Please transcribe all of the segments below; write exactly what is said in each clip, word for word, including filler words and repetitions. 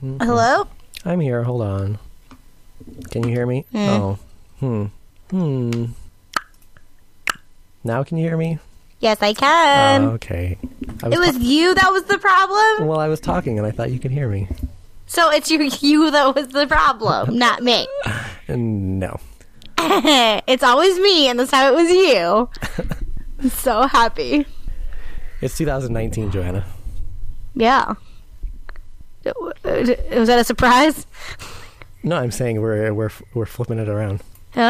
Mm-hmm. Hello? I'm here. Hold on. Can you hear me? Mm. Oh. Hmm. Hmm. Now can you hear me? Yes, I can. Uh, okay. I it was ta- you that was the problem? Well, I was talking and I thought you could hear me. So it's your, you that was the problem, not me. And no. It's always me, and this time it was you. I'm so happy. It's two thousand nineteen, Joanna. Yeah. Was that a surprise? No, I'm saying we're we're we're flipping it around.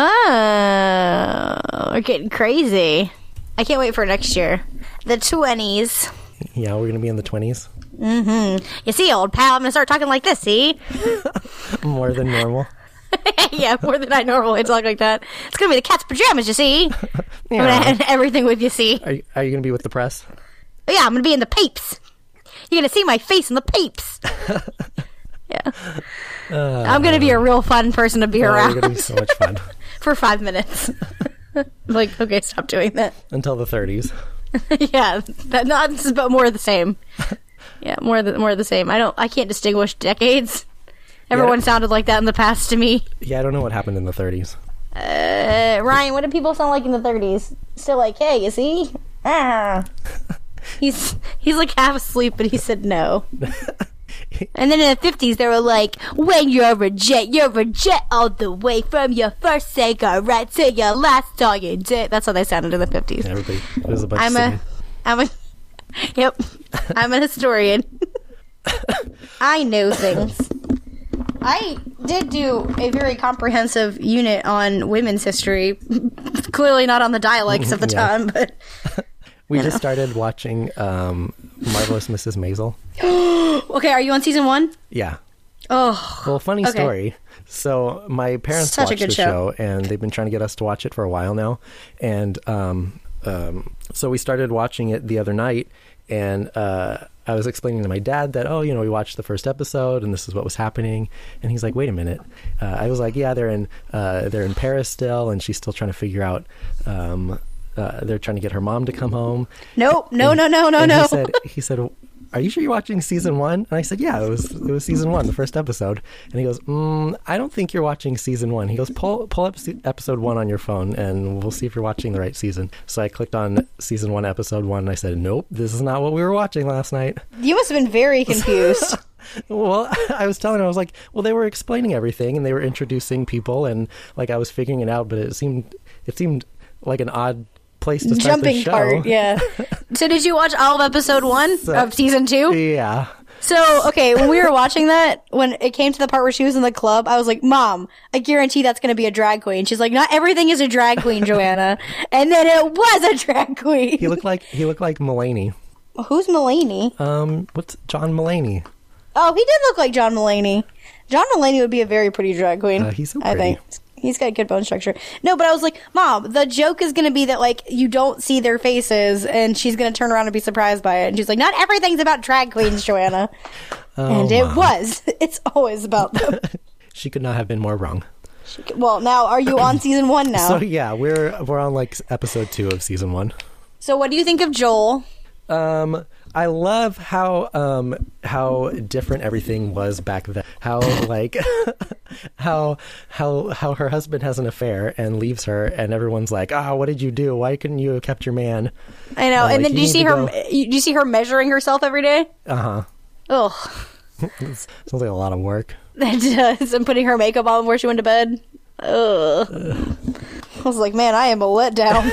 Oh, we're getting crazy. I can't wait for next year. The twenties. Yeah, we're gonna be in the twenties. Mm-hmm. You see, old pal, I'm gonna start talking like this, see? More than normal. Yeah, more than I normally talk like that. It's gonna be the cat's pajamas, you see? Yeah. I'm gonna have everything with you, see? Are you, are you gonna be with the press? Oh, yeah, I'm gonna be in the papes. You're gonna see my face in the papes. Yeah. Uh, I'm gonna be a real fun person to be oh, around. You're gonna be so much fun. For five minutes. Like, okay, stop doing that. Until the thirties. Yeah, that, not but more of the same. Yeah, more of the more of the same. I don't. I can't distinguish decades. Everyone Yeah. sounded like that in the past to me. Yeah, I don't know what happened in the thirties. Uh, Ryan, what did people sound like in the thirties? Still like, hey, you see? Ah. He's he's like half asleep, but he said no. And then in the fifties, they were like, when you're a jet, you're a jet all the way from your first cigarette to your last dog you did. That's how they sounded in the fifties. Everybody, it was a bunch I'm of a, singing. I'm a, yep, I'm an historian. I know things. I did do a very comprehensive unit on women's history. Clearly not on the dialects of the Yeah. time, but... We you just know. started watching um, Marvelous Missus Maisel. Okay, are you on season one? Yeah. Oh, Well, funny Okay. story. So my parents Such a watched good the show. show, and they've been trying to get us to watch it for a while now. And um, um, so we started watching it the other night, and uh, I was explaining to my dad that, oh, you know, we watched the first episode, and this is what was happening. And he's like, wait a minute. Uh, I was like, yeah, they're in uh, they're in Paris still, and she's still trying to figure out. Um, uh, they're trying to get her mom to come home. nope, no, And- no, no, no, and no. He said, he said, are you sure you're watching season one? And I said, yeah, it was it was season one, the first episode. And he goes, mm, I don't think you're watching season one. He goes, pull pull up se- episode one on your phone, and we'll see if you're watching the right season. So I clicked on season one, episode one, and I said, nope, this is not what we were watching last night. You must have been very confused. Well, I was telling her, I was like, well, they were explaining everything, and they were introducing people, and like I was figuring it out, but it seemed it seemed like an odd place to start Jumping the show. part, yeah. So did you watch all of episode one So- of season two? Yeah. So, okay, when we were watching that, when it came to the part where she was in the club, I was like, Mom, I guarantee that's going to be a drag queen. She's like, not everything is a drag queen, Joanna. And then it was a drag queen. He looked like he looked like Mulaney. Who's Mulaney? Um, what's John Mulaney? Oh, he did look like John Mulaney. John Mulaney would be a very pretty drag queen. Uh, he's so I pretty. think. He's got good bone structure. No, but I was like, Mom, the joke is going to be that, like, you don't see their faces, and she's going to turn around and be surprised by it. And she's like, not everything's about drag queens, Joanna. Oh, and it Mom. was. It's always about them. She could not have been more wrong. She could- well, now, are you on season one now? So So, yeah, we're we're on like episode two of season one. what do you think of Joel? Um, I love how um how different everything was back then. How like how how how her husband has an affair and leaves her, and everyone's like, "Ah, oh, what did you do? Why couldn't you have kept your man?" I know. Uh, and like, then you do you need see to her? go- You, do you see her measuring herself every day? Uh huh. Ugh, Sounds like a lot of work. that does. And putting her makeup on before she went to bed. Ugh. I was like, man, I am a letdown.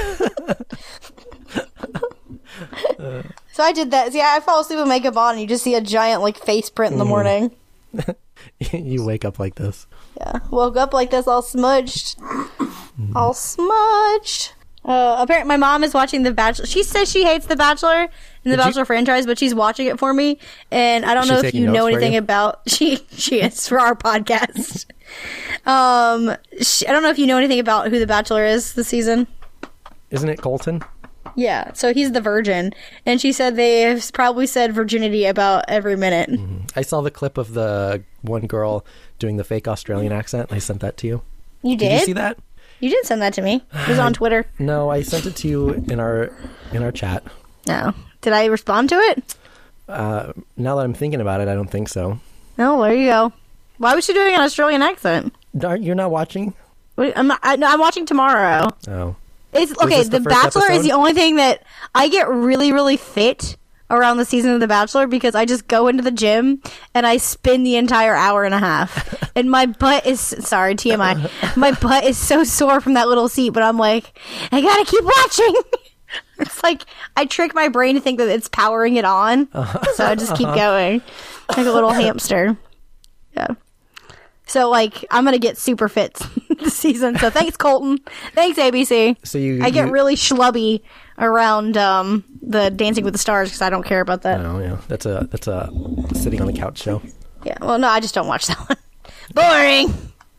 So I did that. Yeah, I fall asleep with makeup on, and you just see a giant like face print in the morning. You wake up like this. Yeah, woke up like this, all smudged, all smudged. Uh, apparently, my mom is watching The Bachelor. She says she hates The Bachelor and The Did you- Bachelor franchise, but she's watching it for me. And I don't She's know if taking you know notes for anything you? about she. She is for our podcast. um, she, I don't know if you know anything about who The Bachelor is this season. Isn't it Colton? Yeah, so he's the virgin, and she said they've probably said virginity about every minute. I saw the clip of the one girl doing the fake Australian accent. I sent that to you. You did? Did you see that? You did send that to me. It was on Twitter. No, I sent it to you in our in our chat. No. Did I respond to it? Uh, now that I'm thinking about it, I don't think so. Oh, there you go. Why was she doing an Australian accent? Aren't you're not watching? Wait, I'm not, I, no, I'm watching tomorrow. Oh. It's okay. the The, first Bachelor episode? is the only thing that I get really, really fit around the season of The Bachelor because I just go into the gym and I spin the entire hour and a half, and my butt is sorry T M I. My butt is so sore from that little seat, but I'm like, I gotta keep watching. It's like I trick my brain to think that it's powering it on, so I just keep going like a little hamster. Yeah. So, like, I'm going to get super fit this season. So, thanks, Colton. Thanks, A B C. So you, I get you- really schlubby around um, the Dancing with the Stars because I don't care about that. Oh, yeah. That's a, that's a sitting on the couch show. Yeah, well, no, I just don't watch that one. Boring.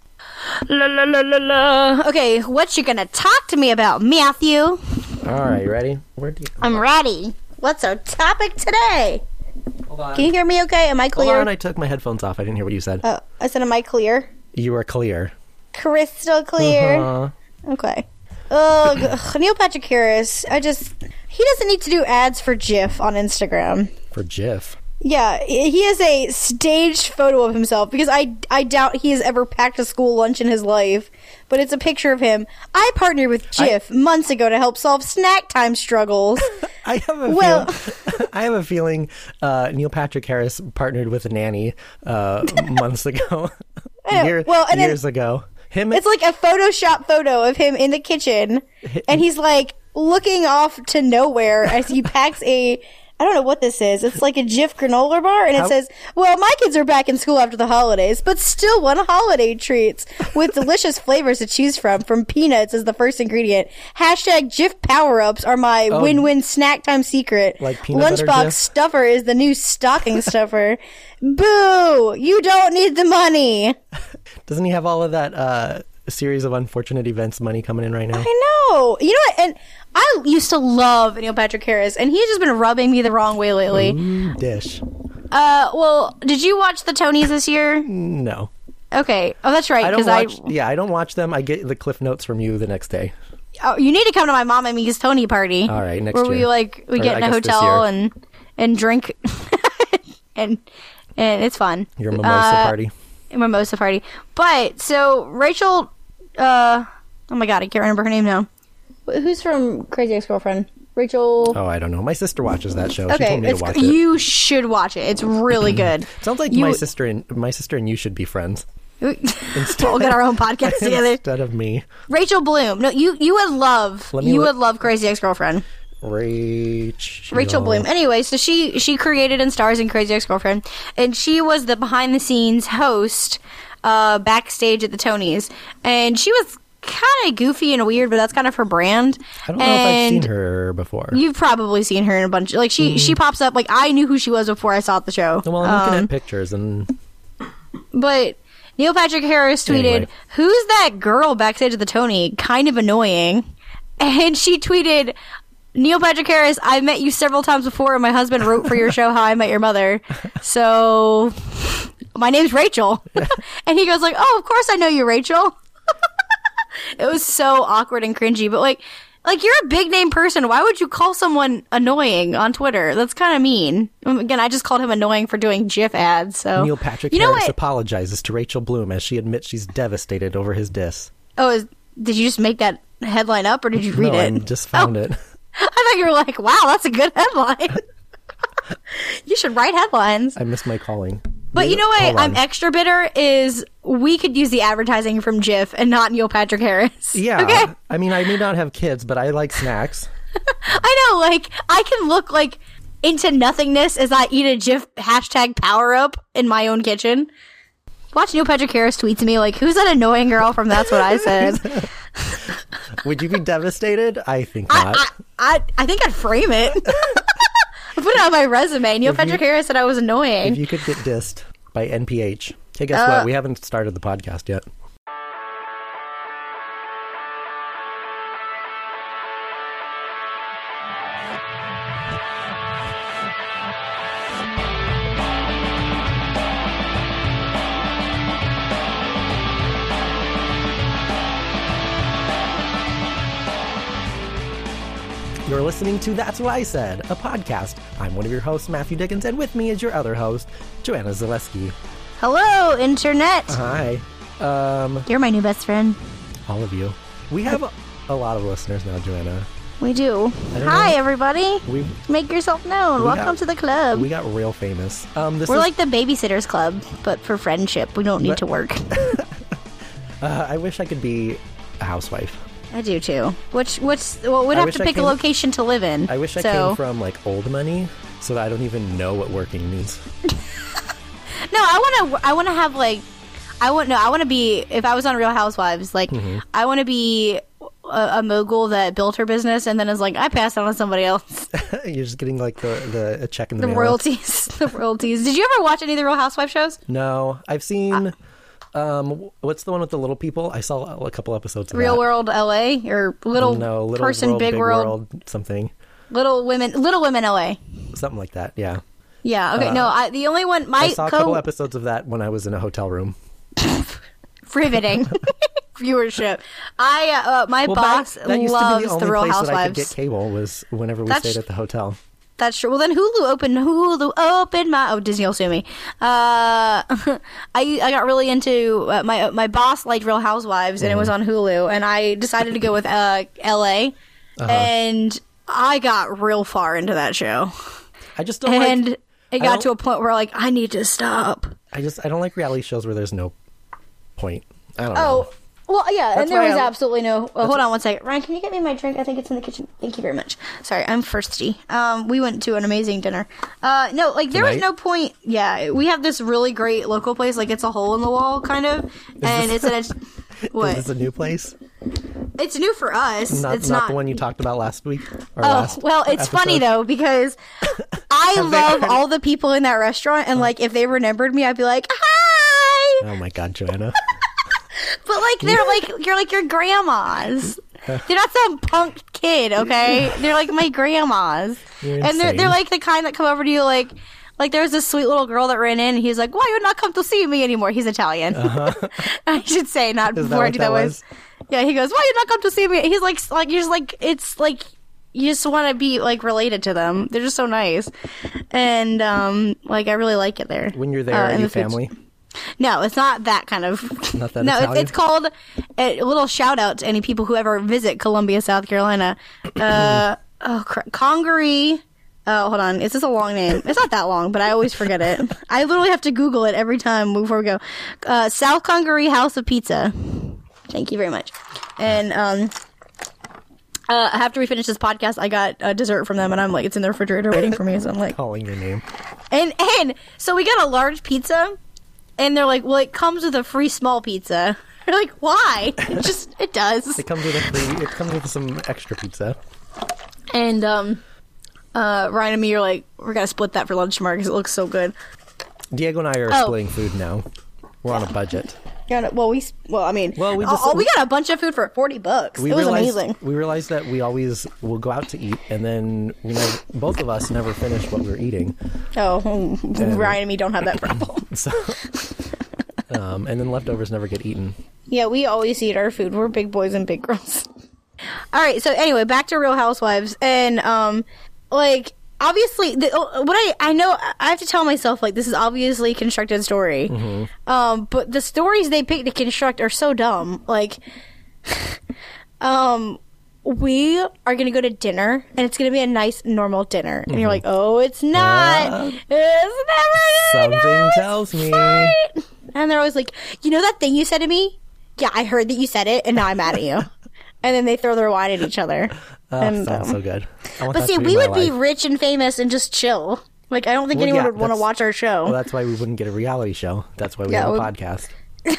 La, la, la, la, la. Okay, what you going to talk to me about, Matthew? All right, you ready? Where do you... I'm ready. What's our topic today? Hold on. Can you hear me okay? Am I Hold clear? on, I took my headphones off. I didn't hear what you said. Oh, I said, am I clear? You are clear. Crystal clear. Uh-huh. Okay. Ugh, Neil Patrick Harris. I just he doesn't need to do ads for GIF on Instagram. For Jif. Yeah, he has a staged photo of himself because I I doubt he has ever packed a school lunch in his life. But it's a picture of him. I partnered with GIF months ago to help solve snack time struggles. I have a Well- feel, I have a feeling uh, Neil Patrick Harris partnered with a nanny uh, months ago, know. Year, Well, and then- years ago. Him, It's like a Photoshop photo of him in the kitchen, and he's like looking off to nowhere as he packs a. I don't know what this is. It's like a Jif granola bar, and it How- says, "Well, my kids are back in school after the holidays, but still want holiday treats with delicious flavors to choose from. From peanuts as the first ingredient. Hashtag Jif Power Ups are my Oh. win-win snack time secret. Like peanut butter Lunchbox Jif? stuffer is the new stocking stuffer. Boo! You don't need the money." doesn't he have all of that uh, series of unfortunate events money coming in right now? I know. You know what? And I used to love Neil Patrick Harris, and he's just been rubbing me the wrong way lately. Ooh, dish. Uh, well, did you watch the Tonys this year? No. Okay. Oh, that's right. I don't Because watch. Yeah, I don't watch them. I get the cliff notes from you the next day. oh, you need to come to my mom and me's Tony party. All right, next where year. we like we Or get I in a guess this hotel year. and and drink, and and it's fun. Your mimosa Uh, party. Mimosa party. But so Rachel, uh, oh my god, I can't remember her name now. Wh- Who's from Crazy Ex-Girlfriend? Rachel. Oh, I don't know. My sister watches that show. She Okay, told me to it's, watch it. you should watch it. It's really good. Sounds like you- my sister and my sister and you should be friends we'll get our own podcast together. instead of me. Rachel Bloom. No, you you would love Let me you look- would love Crazy Ex-Girlfriend. Rachel. Rachel Bloom. Anyway, so she she created and stars in Crazy Ex-Girlfriend, and she was the behind the scenes host uh, backstage at the Tonys, and she was kind of goofy and weird, but that's kind of her brand. I don't know if I've And seen her before. You've probably seen her in a bunch. Like she she pops up. Like I knew who she was before I saw the show. Well, I'm looking Um, at pictures and But Neil Patrick Harris tweeted, Anyway. "Who's that girl backstage at the Tony? Kind of annoying." And she tweeted, "Neil Patrick Harris, I met you several times before, and my husband wrote for your show How I Met Your Mother. So my name's Rachel." And he goes like, "Oh, of course I know you, Rachel." It was so awkward and cringy, but like, like you're a big name person. Why would you call someone annoying on Twitter? That's kind of mean. Um, Again, I just called him annoying for doing GIF ads. So Neil Patrick you know Harris what? apologizes to Rachel Bloom as she admits she's devastated over his diss. Oh, is, did you just make that headline up, or did you read no, it? I just found Oh. it. I thought you were like, "Wow, that's a good headline." You should write headlines. I missed my calling. But you know what? Hold I'm on. extra bitter. Is we could use the advertising from Jif and not Neil Patrick Harris. Yeah. Okay. I mean, I may not have kids, but I like snacks. I know. Like I can look like into nothingness as I eat a Jif hashtag power up in my own kitchen. Watch Neil Patrick Harris tweet to me like, "Who's that annoying girl from That's What I Said?" Would you be devastated? I think I, not. I, I, I think I'd frame it. I'd put it on my resume. Neil If Patrick you- Harris said I was annoying. If you could get dissed by N P H. Hey, guess Uh, what? We haven't started the podcast yet. You're listening to That's What I Said, a podcast. I'm one of your hosts, Matthew Dickens, and with me is your other host, Joanna Zaleski. Hello, internet. Hi. Um, You're my new best friend. all of you. We have a, a lot of listeners now, Joanna. We do. I don't Hi, know. everybody. We Make yourself known. We Welcome got- to the club. we got real famous. Um, this We're is, like the Babysitters Club, but for friendship. We don't need But- to work. uh, I wish I could be a housewife. I do too. Which, which, well, we'd I have wish to I pick came- a location to live in. I wish I so, came from like old money, so that I don't even know what working means. No, I want to. I want to have like. I want no. I want to be. If I was on Real Housewives, like Mm-hmm. I want to be a, a mogul that built her business and then is like, I passed it on to somebody else. You're just getting like the, the a check in the, The mail. royalties. The royalties. Did you ever watch any of the Real Housewives shows? No, I've seen. Um, what's the one with the little people? I saw a couple episodes of Real that. World L A or Little no, little Person world, Big, World, world, something, Little Women Little Women L A. something like that. Yeah, Yeah. Okay. no, I, the only one my I saw a co couple episodes of that when I was in a hotel room. riveting viewership. I uh, my Well, boss back, that used loves to be the only the Real place that I could Housewives. get cable was whenever we That's- stayed at the hotel. That's true. Well, then Hulu opened. Hulu opened my. Oh, Disney will sue me. Uh, I I got really into uh, my my boss liked Real Housewives, and it was on Hulu, and I decided to go with uh, L A, Uh-huh. and I got real far into that show, I just don't and like. it I got don't- to a point where like I need to stop. I just I don't like reality shows where there's no point. I don't Oh. know. Well, yeah, That's and there why was I- absolutely no. Oh, hold on one second, Ryan. Can you get me my drink? I think it's in the kitchen. Thank you very much. Sorry, I'm thirsty. Um, we went to an amazing dinner. Uh, no, like there was Tonight? no point. Yeah, we have this really great local place. Like it's a hole in the wall kind of, and this- it's in a what? Is this a new place? It's new for us. Not it's not, not the one you talked about last week. Or Oh, last well, it's funny episode? though because I Have they love already- all the people in that restaurant, and like if they remembered me, I'd be like, hi. Oh my God, Joanna. But like they're like you're like your grandmas. They're not some punk kid, okay? They're like my grandmas, You're and they're insane. they're like the kind that come over to you like. Like there was this sweet little girl that ran in, and he's like, "Why you not come to see me anymore?" He's Italian. I should say not Uh-huh. Is that before I what do that that was? was. Yeah, he goes, "Why you not come to see me?" He's like, like you're just like it's like you just want to be like related to them. They're just so nice, and um, like I really like it there. When you're there, Uh, are and you the food's- family? No, it's not that kind of. Not that no, it's, Italian? it's called a little shout out to any people who ever visit Columbia, South Carolina. Uh, oh, cr- Congaree. Oh, hold on. Is this a long name? It's not that long, but I always forget it. I literally have to Google it every time before we go. Uh, South Congaree House of Pizza. Thank you very much. And um, uh, after we finish this podcast, I got a dessert from them, and I'm like, it's in the refrigerator waiting for me. So I'm like, Calling your name. and and so we got a large pizza, and they're like, well, it comes with a free small pizza. We're like, why? It just it does. It comes with a free. It comes with some extra pizza. And um, uh, Ryan and me are like, we're gonna split that for lunch tomorrow because it looks so good. Diego and I are Oh. splitting food now. We're on a budget. Yeah, no- well, we s- well, I mean, Well, we oh, just- oh, we got a bunch of food for forty bucks. We it was realized, amazing. We realized that we always will go out to eat, and then we never, both of us never finish what we're eating. Oh, Ryan and me don't have that problem. So, um, and then leftovers never get eaten. Yeah, we always eat our food. We're big boys and big girls. All right, so anyway, back to Real Housewives, and um, like obviously, the, what I I know, I have to tell myself like this is obviously a constructed story, um, but the stories they pick to construct are so dumb. Like, um, we are gonna go to dinner, and it's gonna be a nice normal dinner, and you're like, oh, it's not. Uh, it's never. gonna Something go, tells it's me. fine. And they're always like, you know that thing you said to me? Yeah, I heard that you said it, and now I'm mad at you. And then they throw their wine at each other. Oh, and, sounds um, so good. I want But that see, to be we my would be life. rich and famous and just chill. Like, I don't think Well, anyone yeah, would want to that's- watch our show. Well, that's why we wouldn't get a reality show. That's why we Yeah, have a we- podcast.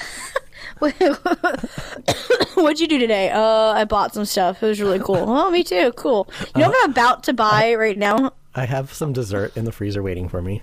What'd you do today? Uh, I bought some stuff. It was really cool. Oh, me too. Cool. You know what I'm about to buy right now? I have some dessert in the freezer waiting for me.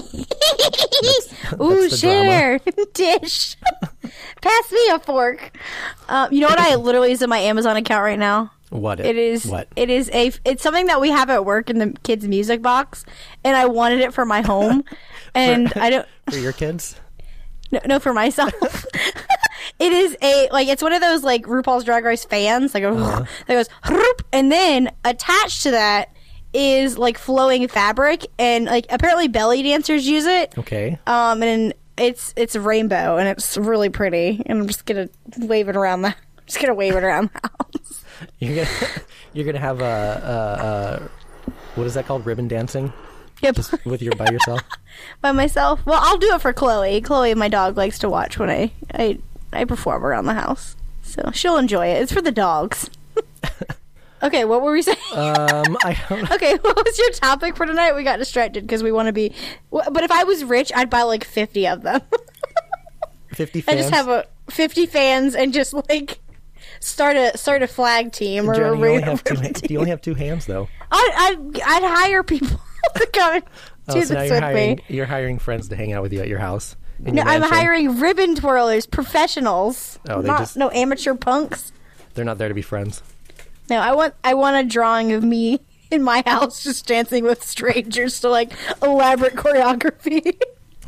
Ooh, the share. Dish. Pass me a fork. Um, you know what I literally is in my Amazon account right now? What It is. What? It is a. It's something that we have at work in the kids' music box, and I wanted it for my home, and I don't. For your kids? No, no, for myself. It is a like it's one of those like RuPaul's Drag Race fans, like a, Uh-huh. that goes, "Hroop," and then attached to that is like flowing fabric, and like apparently belly dancers use it. Okay. Um, and it's it's a rainbow and it's really pretty. And I'm just gonna wave it around the. Just gonna wave it around the house. You're gonna you're gonna have a, a, a what is that called? Ribbon dancing. Yep. Just with your by yourself. By myself. Well, I'll do it for Chloe. Chloe, my dog, likes to watch when I I I perform around the house, so she'll enjoy it. It's for the dogs. Okay, what were we saying? Um, I don't. Okay, what was your topic for tonight? We got distracted because we want to be. But if I was rich, I'd buy like fifty of them. Fifty fans. I just have a fifty fans and just like start a start a flag team or Johnny, a you only rainbow have two, ribbon ha- you only have two hands though. I'd, I'd I'd hire people to come and Oh, do so now this you're with hiring me. you're hiring friends to hang out with you at your house. in No, your I'm mansion. hiring ribbon twirlers, professionals. Oh, they not, just- no amateur punks. They're not there to be friends. No, I want I want a drawing of me in my house just dancing with strangers to like elaborate choreography.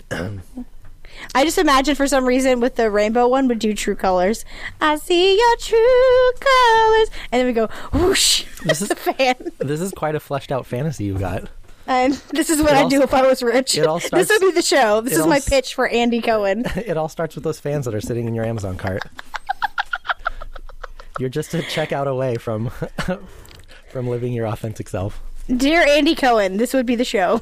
I just imagine for some reason with the rainbow one would do True Colors. I see your true colors, and then we go whoosh. This This is- is a fan, This is quite a fleshed out fantasy you got. and this is what It I'd all- do if I was rich. it all starts- this would be the show. This it is all my s- pitch for Andy Cohen. It all starts with those fans that are sitting in your Amazon cart. You're just a checkout away from from living your authentic self. Dear Andy Cohen, this would be the show.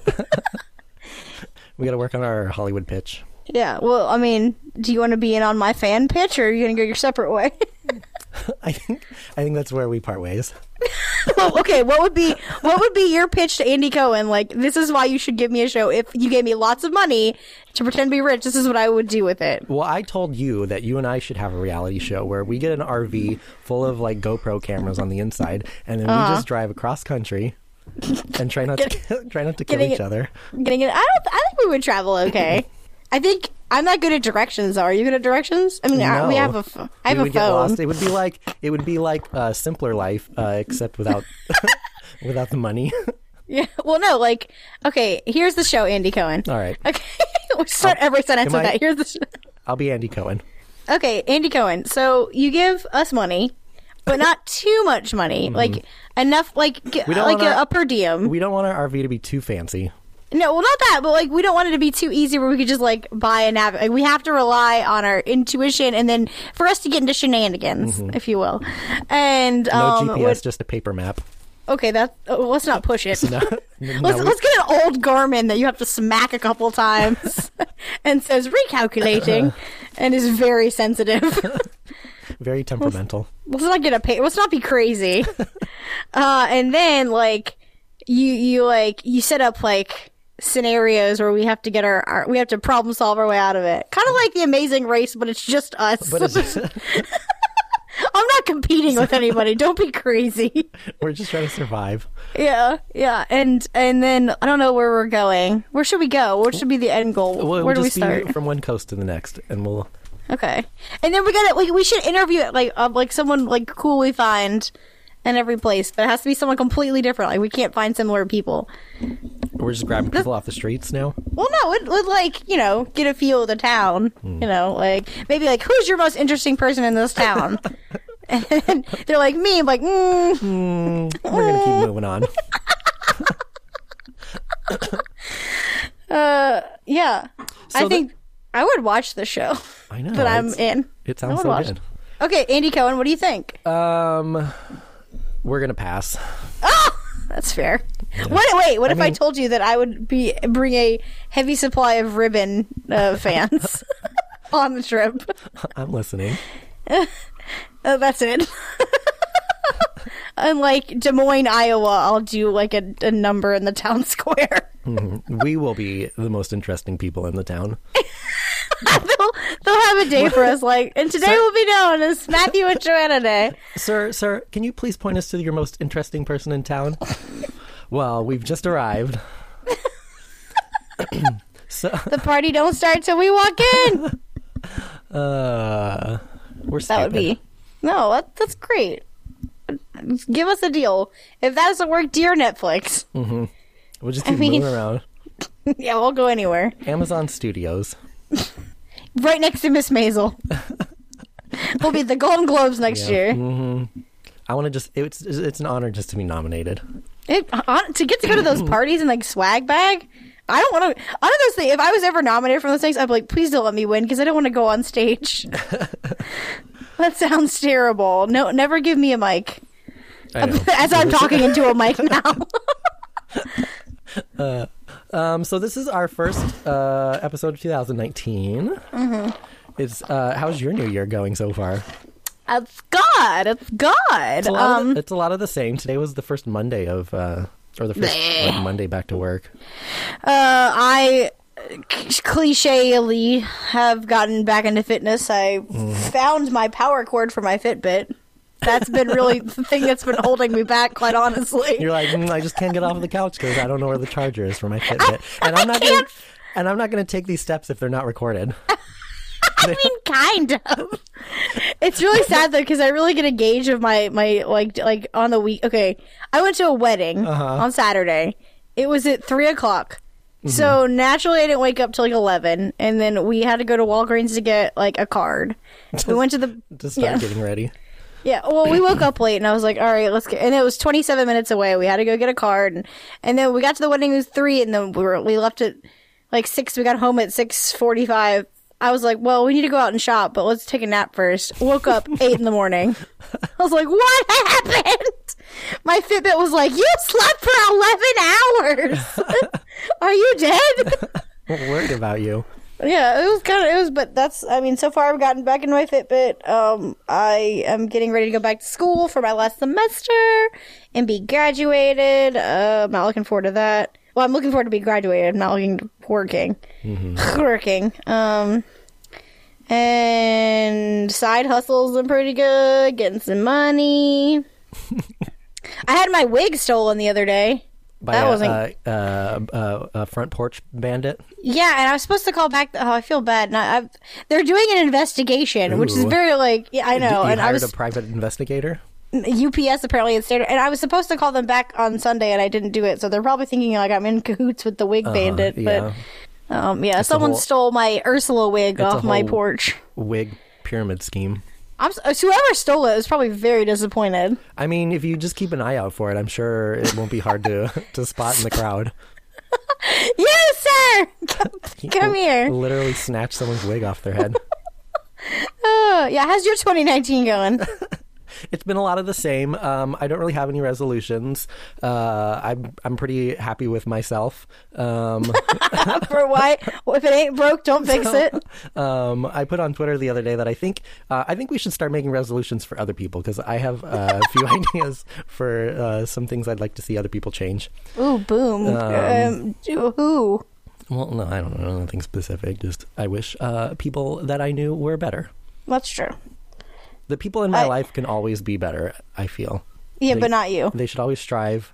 We got to work on our Hollywood pitch. Yeah, well, I mean, do you want to be in on my fan pitch, or are you going to go your separate way? I think I think that's where we part ways. Well, okay, what would be what would be your pitch to Andy Cohen? Like, this is why you should give me a show. If you gave me lots of money to pretend to be rich, this is what I would do with it. Well, I told you that you and I should have a reality show where we get an R V full of like GoPro cameras on the inside, and then Uh-huh. we just drive across country and try not to try not to kill Getting each it- other. Getting it? I don't. I think we would travel okay. I think I'm not good at directions. Though. Are you good at directions? I mean, I- we No. have a. ph- I have we a would get lost. phone. It would be like it would be like a simpler life, uh, except without without the money. Yeah. Well, no. Like, okay. Here's the show, Andy Cohen. All right, Okay. we start every sentence am with I- that. Here's the. Sh- I'll be Andy Cohen. Okay, Andy Cohen. So you give us money, but not too much money. Like enough, like g- Mm-hmm. We don't like wanna- a, a per diem. We don't want our R V to be too fancy. No, well, not that, but like we don't want it to be too easy where we could just like buy a nav. Like, we have to rely on our intuition, and then for us to get into shenanigans, if you will. And Mm-hmm. No um, G P S, would- just a paper map. okay, that uh, let's not push it. No, no, Let's, we- let's get an old Garmin that you have to smack a couple times and says recalculating and is very sensitive. very temperamental. Let's not get a pay. Let's not be crazy. uh, and then like you you like you set up like scenarios where we have to get our, our we have to problem solve our way out of it. Kind of like The Amazing Race, but it's just us. But it's, I'm not competing with anybody. Don't be crazy. we're just trying to survive. Yeah, yeah, and and then I don't know where we're going. Where should we go? What should be the end goal? We'll, where we'll do we just start? be from one coast to the next, and we'll. Okay, and then we gotta like we should interview like uh, like someone like cool we find in every place, but it has to be someone completely different. Like we can't find similar people. We're just grabbing people off the streets now. Well, no, it would like you know get a feel of the town. You know, like maybe like who's your most interesting person in this town? And then they're like me. I'm like, mm, Mm, we're gonna keep moving on. uh, yeah. So I the- think I would watch the show I know that I'm it's- in. It I sounds would so watch. good. Okay, Andy Cohen, what do you think? Um, we're gonna pass. That's fair. What? Wait. What I if I mean- told you that I would be bring a heavy supply of ribbon uh, fans on the trip? I'm listening. Uh, that's it. Unlike Des Moines, Iowa, I'll do like a, a number in the town square. We will be the most interesting people in the town. they'll, they'll have a day for us, like, and today Sir- will be known as Matthew and Joanna Day. Sir, sir, can you please point us to your most interesting person in town? Well, we've just arrived. so, The party don't start till we walk in. uh, we're That would be no. That, that's great. Give us a deal. If that doesn't work, dear Netflix. We'll just I keep mean- moving around. Yeah, we'll go anywhere. Amazon Studios. Right next to Miss Maisel. We'll be at the Golden Globes next Yeah. year. Mm-hmm. I want to just. It's it's an honor just to be nominated. It, on, to get to go to those parties and like swag bag. I don't want to. One of those things. If I was ever nominated for those things, I'd be like, please don't let me win because I don't want to go on stage. That sounds terrible. No, never give me a mic. As I'm talking into a mic now. uh, um, so this is our first uh, episode of two thousand nineteen. Mm-hmm. It's uh, how's your new year going so far? It's good. It's good. It's a lot, um, of, the, it's a lot of the same. Today was the first Monday of, uh, or the first like, Monday back to work. Uh, I cliche-ly have gotten back into fitness. I mm. found my power cord for my Fitbit. That's been really the thing that's been holding me back, quite honestly. You're like, mm, I just can't get off of the couch because I don't know where the charger is for my Fitbit, and I'm not gonna, and I'm not going to take these steps if they're not recorded. I mean, kind of. It's really sad though because I really get a gauge of my my like like on the week. Okay, I went to a wedding uh-huh. on Saturday. It was at three o'clock. Mm-hmm. So naturally, I didn't wake up till like eleven, and then we had to go to Walgreens to get like a card. Just, we went to the to start yeah. getting ready. Yeah, well, we woke up late, and I was like, all right, let's get... And it was twenty-seven minutes away. We had to go get a card, and, and then we got to the wedding, it was three, and then we were we left at, like, six. We got home at six forty-five. I was like, well, we need to go out and shop, but let's take a nap first. Woke up eight in the morning. I was like, what happened? My Fitbit was like, you slept for eleven hours. Are you dead? I'm worried about you. Yeah, it was kind of, it was, but that's, I mean, so far I've gotten back into my Fitbit. Um, I am getting ready to go back to school for my last semester and be graduated. Uh, I'm not looking forward to that. Well, I'm looking forward to be graduated. I'm not looking to working. Mm-hmm. working. Um, and side hustles are pretty good. Getting some money. I had my wig stolen the other day. By that a, wasn't uh, uh, uh, a front porch bandit? Yeah, and I was supposed to call back. The, oh, I feel bad. And I, I've, they're doing an investigation, Ooh. which is very, like, yeah, I know. You and hired I was a private investigator? U P S apparently instead. And I was supposed to call them back on Sunday, and I didn't do it. So they're probably thinking, like, I'm in cahoots with the wig uh, bandit. Yeah. But, um, yeah, it's someone whole, stole my Ursula wig off my porch. Wig pyramid scheme. I'm, whoever stole it was probably very disappointed. I mean, if you just keep an eye out for it, I'm sure it won't be hard to to spot in the crowd. Yes, sir! Come, come here. Literally snatch someone's wig off their head. uh, yeah, how's your twenty nineteen going? It's been a lot of the same. Um, I don't really have any resolutions. Uh, I'm I'm pretty happy with myself. Um, For why? Well, if it ain't broke, don't fix so, it. Um, I put on Twitter the other day that I think uh, I think we should start making resolutions for other people because I have uh, a few ideas for uh, some things I'd like to see other people change. Ooh, boom. Um, um, who? Well, no, I don't know. Nothing specific. Just I wish uh, people that I knew were better. That's true. The people in my I, life can always be better, I feel. Yeah, they, but not you. They should always strive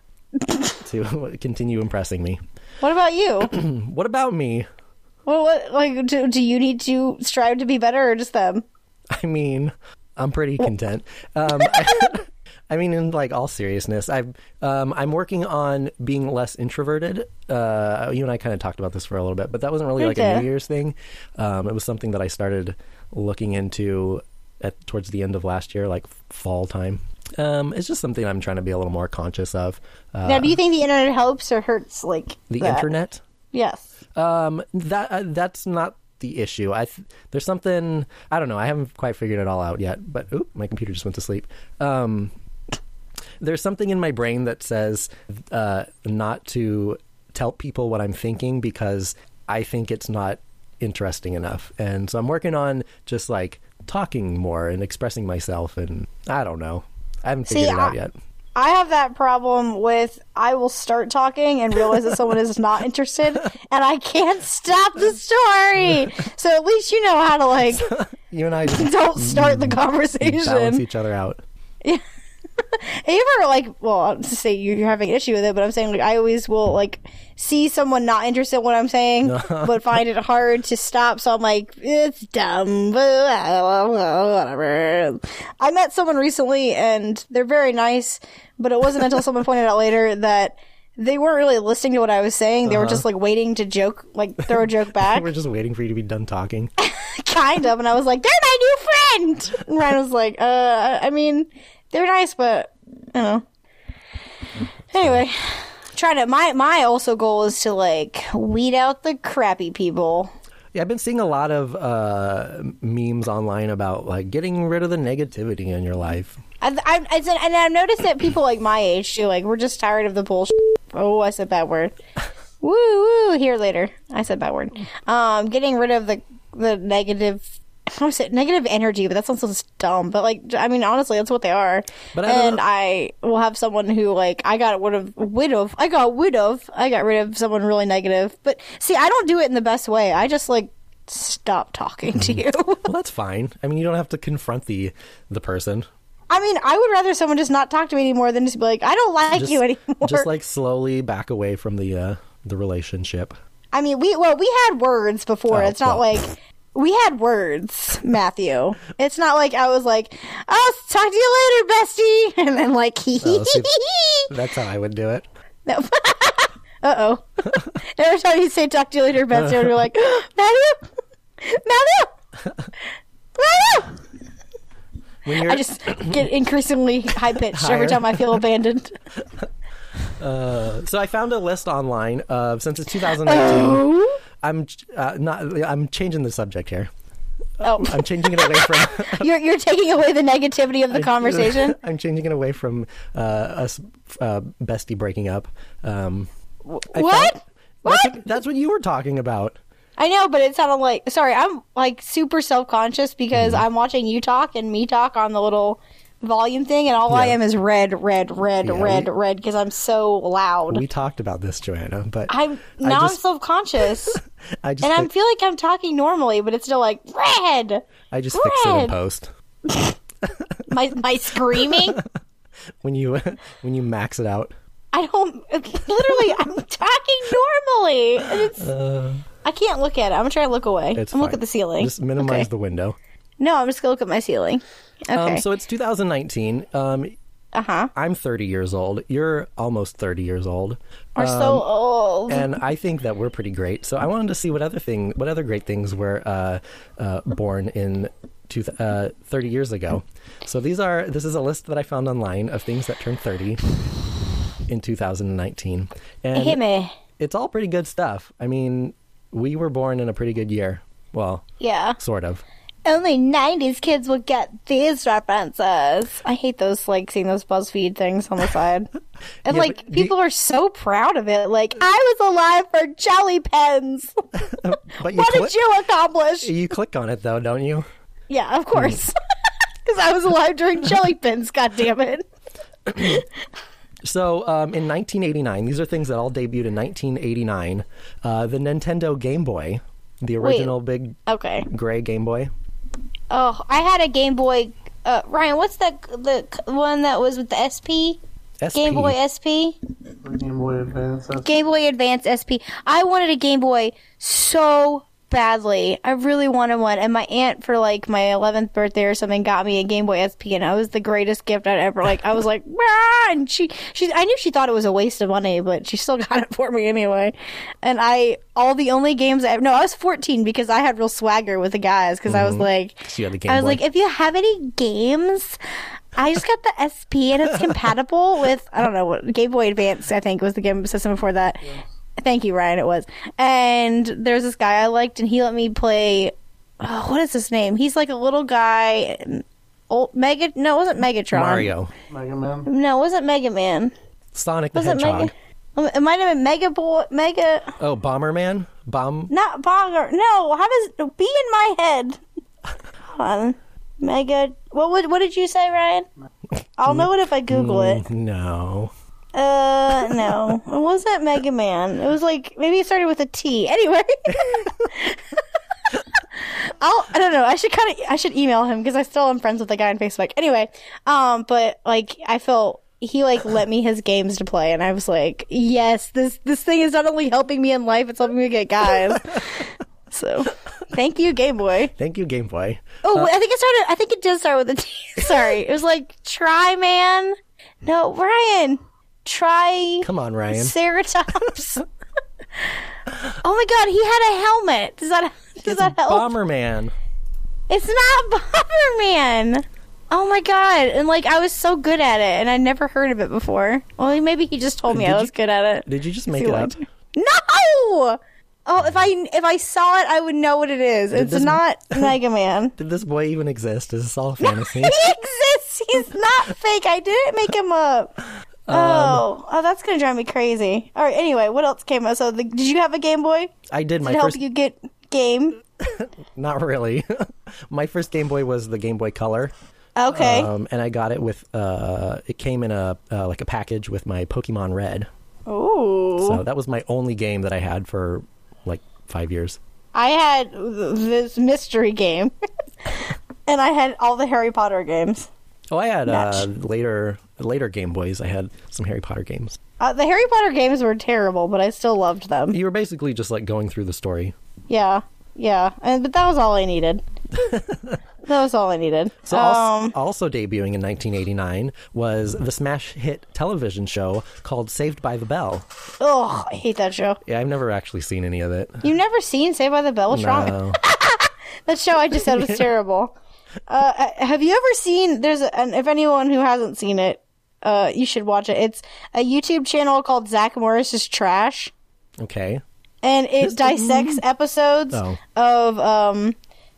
to continue impressing me. What about you? What about me? Well, what, like, do, do you need to strive to be better or just them? I mean, I'm pretty content. Um, I, I mean, in like all seriousness, I've, um, I'm working on being less introverted. Uh, you and I kind of talked about this for a little bit, but that wasn't really like a New Year's thing. Um, it was something that I started looking into at towards the end of last year, like fall time. Um, it's just something I'm trying to be a little more conscious of. Uh, now, do you think the internet helps or hurts? Like the that? internet? Yes. Um, that uh, that's not the issue. I th- there's something I don't know. I haven't quite figured it all out yet. But oop, my computer just went to sleep. Um, there's something in my brain that says uh, not to tell people what I'm thinking because I think it's not interesting enough. And so I'm working on just like talking more and expressing myself, and I don't know. I haven't figured See, it out I, yet. I have that problem with I will start talking and realize that someone is not interested, and I can't stop the story. So at least you know how to like. So you and I just don't start the conversation. Balance each other out. Yeah. Have you ever like? Well, I'll just say you're having an issue with it, but I'm saying like I always will like see someone not interested in what I'm saying, but find it hard to stop. So I'm like, it's dumb, whatever. I met someone recently, and they're very nice, but it wasn't until someone pointed out later that they weren't really listening to what I was saying. They uh-huh. were just like waiting to joke, like throw a joke back. They were just waiting for you to be done talking. Kind of, and I was like, they're my new friend. And Ryan was like, uh, I mean. They're nice, but, you know. Anyway, trying to, my, my also goal is to, like, weed out the crappy people. Yeah, I've been seeing a lot of uh, memes online about, like, getting rid of the negativity in your life. I, I, I said, and I've noticed that people like my age too, like, we're just tired of the bullshit. Oh, I said bad word. Woo, woo, here later. I said bad word. Um, getting rid of the, the negative, I was saying negative energy, but that sounds so dumb. But, like, I mean, honestly, that's what they are. But I and I will have someone who, like, I got rid of, rid of, I got rid of, I got rid of someone really negative. But, see, I don't do it in the best way. I just, like, stop talking to you. Well, that's fine. I mean, you don't have to confront the the person. I mean, I would rather someone just not talk to me anymore than just be like, I don't like just, you anymore. Just, like, slowly back away from the uh, the relationship. I mean, we well, we had words before. Oh, it's not well. like... We had words, Matthew. It's not like I was like, oh, talk to you later, bestie. And then, like, hee hee Oh, see, hee. that's how I would do it. No. Uh-oh. Every time you say talk to you later, bestie, you're like, Matthew? Matthew? Matthew? When you're... I just get increasingly high-pitched every time I feel abandoned. Uh, so I found a list online of, since it's two thousand nineteen... Oh? I'm uh, not. I'm changing the subject here. Oh, I'm changing it away from. you're you're taking away the negativity of the conversation. I'm changing it away from uh, us uh, bestie breaking up. Um, I what? Found, what? That's, that's what you were talking about. I know, but it sounded like. Sorry, I'm like super self conscious because mm-hmm. I'm watching you talk and me talk on the little volume thing, and all yeah. I am is red, red, red, yeah, red, we, red because I'm so loud. We taled about this, Joanna, but I'm now just, I'm self conscious. I just and think, I feel like I'm talking normally, but it's still like red. I just red. fix it in post. my my screaming when you when you max it out. I don't literally. I'm talking normally. And it's, uh, I can't look at it. I'm gonna try to look away. I'm gonna look at the ceiling. Just minimize okay. the window. No, I'm just gonna look at my ceiling. Okay. Um, so it's two thousand nineteen. Um, uh huh. I'm thirty years old. You're almost thirty years old. We're um, so old. And I think that we're pretty great. So I wanted to see what other thing, what other great things were uh, uh, born in two, uh, thirty years ago. So these are. This is a list that I found online of things that turned thirty in two thousand nineteen. And hit me. It's all pretty good stuff. I mean, we were born in a pretty good year. Well, yeah, sort of. Only nineties kids would get these references. I hate those, like, seeing those BuzzFeed things on the side. And, yeah, like, people you, are so proud of it. Like, I was alive for jelly pens. But you what cli- did you accomplish? You click on it, though, don't you? Yeah, of course. Because I was alive during jelly pens, goddammit. So, um, in nineteen eighty-nine, these are things that all debuted in nineteen eighty-nine. Uh, the Nintendo Game Boy, the original Wait, big okay. gray Game Boy. Oh, I had a Game Boy. Uh, Ryan, what's that? The one that was with the S P? S P. Game Boy S P? Game Boy Advance S P. Game Boy Advance S P. I wanted a Game Boy so badly. I really wanted one. And my aunt, for like my eleventh birthday or something, got me a Game Boy S P, and it was the greatest gift I'd ever, like, I was like, Rah! And she, she, I knew she thought it was a waste of money, but she still got it for me anyway. And I, all the only games I, no, I was fourteen because I had real swagger with the guys, because mm-hmm. I was like, so you had the Game I was Boy. like, if you have any games, I just got the S P, and it's compatible with, I don't know, what Game Boy Advance, I think, was the game system before that. Yeah. Thank you, Ryan, it was. And there's this guy I liked, and he let me play, oh, what is his name? He's like a little guy, old, Mega, no, it wasn't Megatron. Mario. Mega Man? No, it wasn't Mega Man. Sonic the was Hedgehog. It, Mega, it might have been Mega Boy, Mega... Oh, Bomberman? Bomb? Not Bomber, no, how does, be in my head. Hold on. Mega, what would, what did you say, Ryan? I'll know it if I Google it. No. Uh, no. It wasn't Mega Man. It was like, maybe it started with a T. Anyway. I'll, I don't know. I should kind of, I should email him because I still am friends with the guy on Facebook. Anyway, um, but like, I felt, he like let me his games to play, and I was like, yes, this, this thing is not only helping me in life, it's helping me get guys. So, thank you, Game Boy. Thank you, Game Boy. Oh, uh, I think it started, I think it did start with a T. Sorry. It was like, Try Man. No, Ryan. Try. Come on, Ryan. Ceratops. Oh my god, he had a helmet. Does that does it's that help? Bomberman. It's not Bomberman. Oh my god! And like I was so good at it, and I never heard of it before. Well, maybe he just told me Did I was you- good at it. Did you just make See it what I up? do. No! Oh, if I if I saw it, I would know what it is. It's this- not Mega Man. Did this boy even exist? Is this all fantasy? He exists. He's not fake. I didn't make him up. Oh, oh, that's gonna drive me crazy. All right. Anyway, what else came out? So, the, did you have a Game Boy? I did Did my it help first. you get game? Not really. My first Game Boy was the Game Boy Color. Okay. Um, and I got it with. Uh, it came in a uh, like a package with my Pokemon Red. Ooh. So that was my only game that I had for like five years. I had this mystery game, and I had all the Harry Potter games. Oh, I had uh, Match. later later Game Boys. I had some Harry Potter games. Uh, the Harry Potter games were terrible, but I still loved them. You were basically just like going through the story. Yeah, yeah, and but that was all I needed. That was all I needed. So also, um, also debuting in nineteen eighty-nine was the smash hit television show called Saved by the Bell. ugh, I hate that show. Yeah, I've never actually seen any of it. You've never seen Saved by the Bell? What's wrong? No. That show I just said was terrible. Uh, have you ever seen? There's a, and if anyone who hasn't seen it, uh, you should watch it. It's a YouTube channel called Zach Morris's Trash, Okay. and it dissects episodes Oh. of um,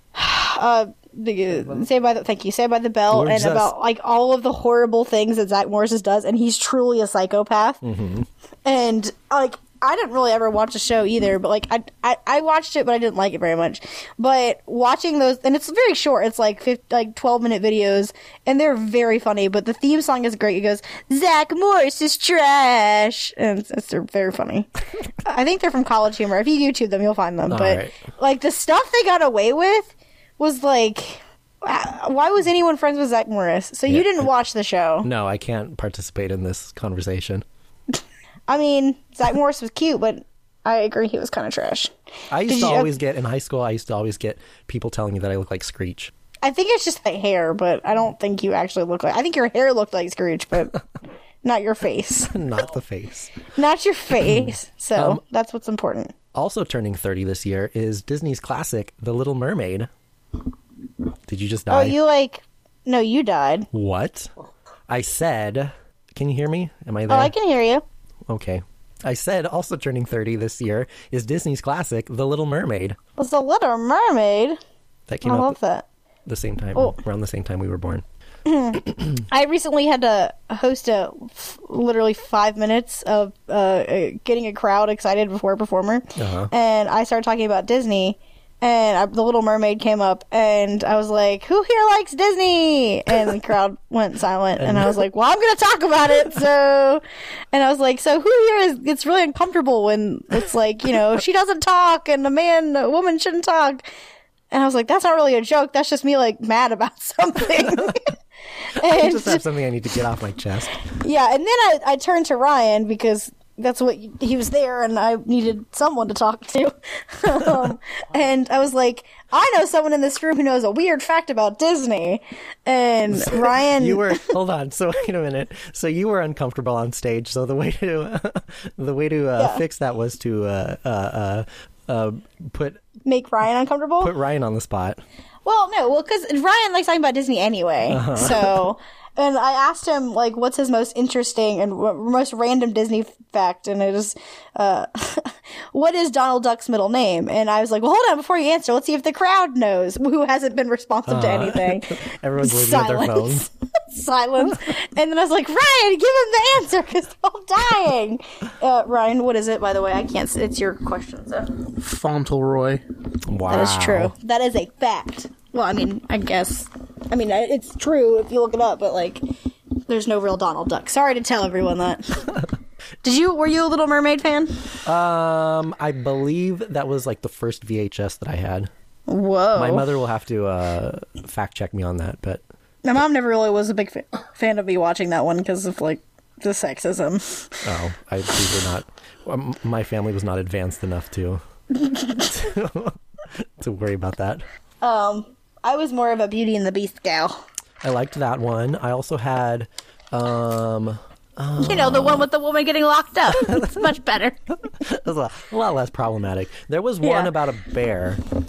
uh, the, Saved by the Thank you, Saved by the Bell, We're and just- about like all of the horrible things that Zach Morris does, and he's truly a psychopath. Mm-hmm. And like I didn't really ever watch the show either, but like I, I I watched it, but I didn't like it very much. But watching those, and it's very short. It's like fifty, like twelve minute videos, and they're very funny. But the theme song is great. It goes, "Zach Morris is trash," and it's, it's they're very funny. I think they're from College Humor. If you YouTube them, you'll find them. All but right. like the stuff they got away with was like, why was anyone friends with Zach Morris? So you Yeah. didn't watch the show. No, I can't participate in this conversation. I mean, Zach Morris was cute, but I agree he was kind of trash. I used Did to you- always get, in high school, I used to always get people telling me that I look like Screech. I think it's just the hair, but I don't think you actually look like. I think your hair looked like Scrooge, but not your face. Not the face. Not your face. So Um, that's what's important. Also turning thirty this year is Disney's classic, The Little Mermaid. Did you just die? Oh, you like? No, you died. What? I said... Can you hear me? Am I there? Oh, I can hear you. Okay. I said also turning thirty this year is Disney's classic, The Little Mermaid. It's a Little Mermaid. That came I out love that. the same time, Oh. around the same time we were born. I recently had to host a f- literally five minutes of uh, uh, getting a crowd excited before a performer, Uh-huh. and I started talking about Disney, and I, the Little Mermaid came up, and I was like, "Who here likes Disney?" And the crowd went silent, and I was like, "Well, I'm going to talk about it." So, and I was like, "So who here is? It's really uncomfortable when it's like, you know, she doesn't talk, and a man, a woman shouldn't talk." And I was like, "That's not really a joke. That's just me like mad about something." I And just have something I need to get off my chest. yeah, and then I, I turned to Ryan because that's what he was there, and I needed someone to talk to. um, and I was like, I know someone in this room who knows a weird fact about Disney. And Ryan, You were hold on. So wait a minute. So you were uncomfortable on stage. So the way to the way to uh, Yeah. fix that was to uh, uh, uh, uh, put make Ryan uncomfortable. put Ryan on the spot. Well, no, well, because Ryan likes talking about Disney anyway. Uh-huh. So, and I asked him, like, what's his most interesting and w- most random Disney fact? And it is, uh, what is Donald Duck's middle name? And I was like, well, hold on, before you answer, let's see if the crowd knows who hasn't been responsive to anything. Everyone's looking at their phones. Silence. And then I was like, Ryan, give him the answer because they're all dying. Uh, Ryan, what is it, by the way? I can't, s- it's your question, so. Fauntleroy. Wow, That is true. That is a fact. Well, I mean, I guess. I mean, I- it's true if you look it up, but like, there's no real Donald Duck. Sorry to tell everyone that. Did you? Were you a Little Mermaid fan? Um, I believe that was like the first V H S that I had. Whoa. My mother will have to uh, fact check me on that, but My mom never really was a big fa- fan of me watching that one because of like the sexism. oh, I we were not. Um, my family was not advanced enough to to, to worry about that. Um, I was more of a Beauty and the Beast gal. I liked that one. I also had. Um, You know, the one with the woman getting locked up. It's much better. it was a, a lot less problematic. There was one Yeah. about a bear.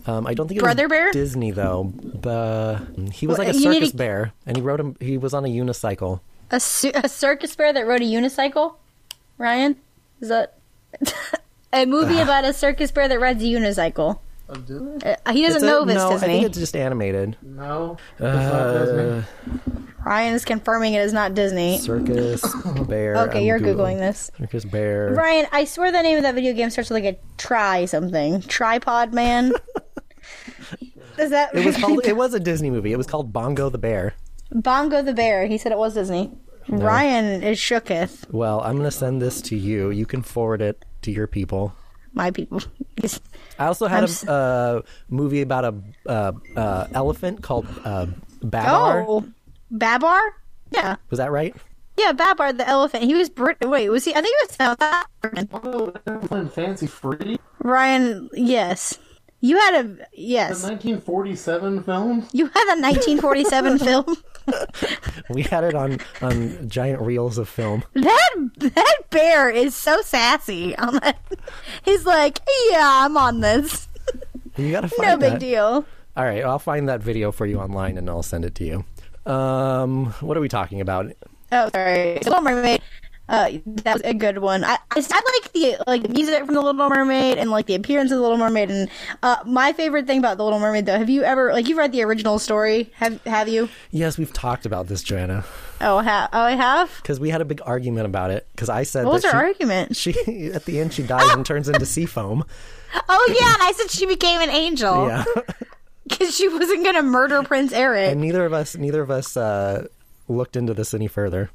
Um, I don't think it Brother was Bear? Disney though. The he was Well, like a you need circus to- bear, and he rode him. He was on a unicycle. A, su- a circus bear that rode a unicycle? Ryan? Is that... a movie about a circus bear that rides a unicycle. Oh, Disney? Uh, he doesn't It's a- know if it's no, Disney. I think it's just animated. No. It's not Uh, Disney. Ryan is confirming it is not Disney. circus bear. Okay, I'm you're Googling. Googling this. Circus bear. Ryan, I swear the name of that video game starts with like a try something. Tripod Man? Is that It was called. It was a Disney movie. It was called Bongo the Bear. Bongo the Bear? He said it was Disney. Ryan is shooketh. Well, I'm gonna send this to you. You can forward it to your people. My people. I also had I'm a s- uh, movie about a uh, uh, elephant called uh, Babar. Oh, Babar? Yeah. Was that right? Yeah, Babar the elephant. He was Brit. Wait, was he? I think he was South African. Oh, Evelyn Fancy Free? Ryan, yes. You had a The yes. nineteen forty-seven film? You had a nineteen forty-seven film. We had it on on giant reels of film. That that bear is so sassy. On that. He's like, yeah, I'm on this. You gotta find No big that. deal. All right, I'll find that video for you online and I'll send it to you. Um, what are we talking about? Oh, sorry. Little Mermaid. Uh, that was a good one. I, I, I like the like the music from the Little Mermaid and like the appearance of the Little Mermaid. And uh, my favorite thing about the Little Mermaid, though, have you ever like you've read the original story? Have Have you? Yes, we've talked about this, Joanna, Oh, ha- oh, I have. because we had a big argument about it. Because I said What was that our she, argument? she at the end she dies and turns into sea foam. Oh yeah, and I said she became an angel Yeah, because she wasn't gonna murder Prince Eric. and neither of us neither of us uh, looked into this any further.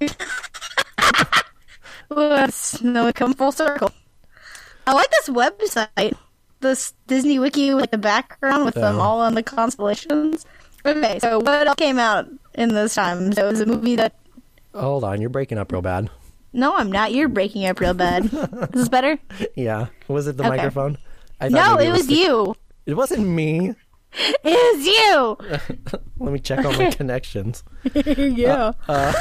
Let's no, we come full circle. I like this website, this Disney Wiki with the background with them Oh. all on the constellations. Okay, so what else came out in this time? So it was a movie that. Hold on, you're breaking up real bad. No, I'm not. You're breaking up real bad. Is this better? Yeah, was it the Okay. microphone? I thought No, maybe it was the- you. It wasn't me. It was you. Let me check all my connections. yeah.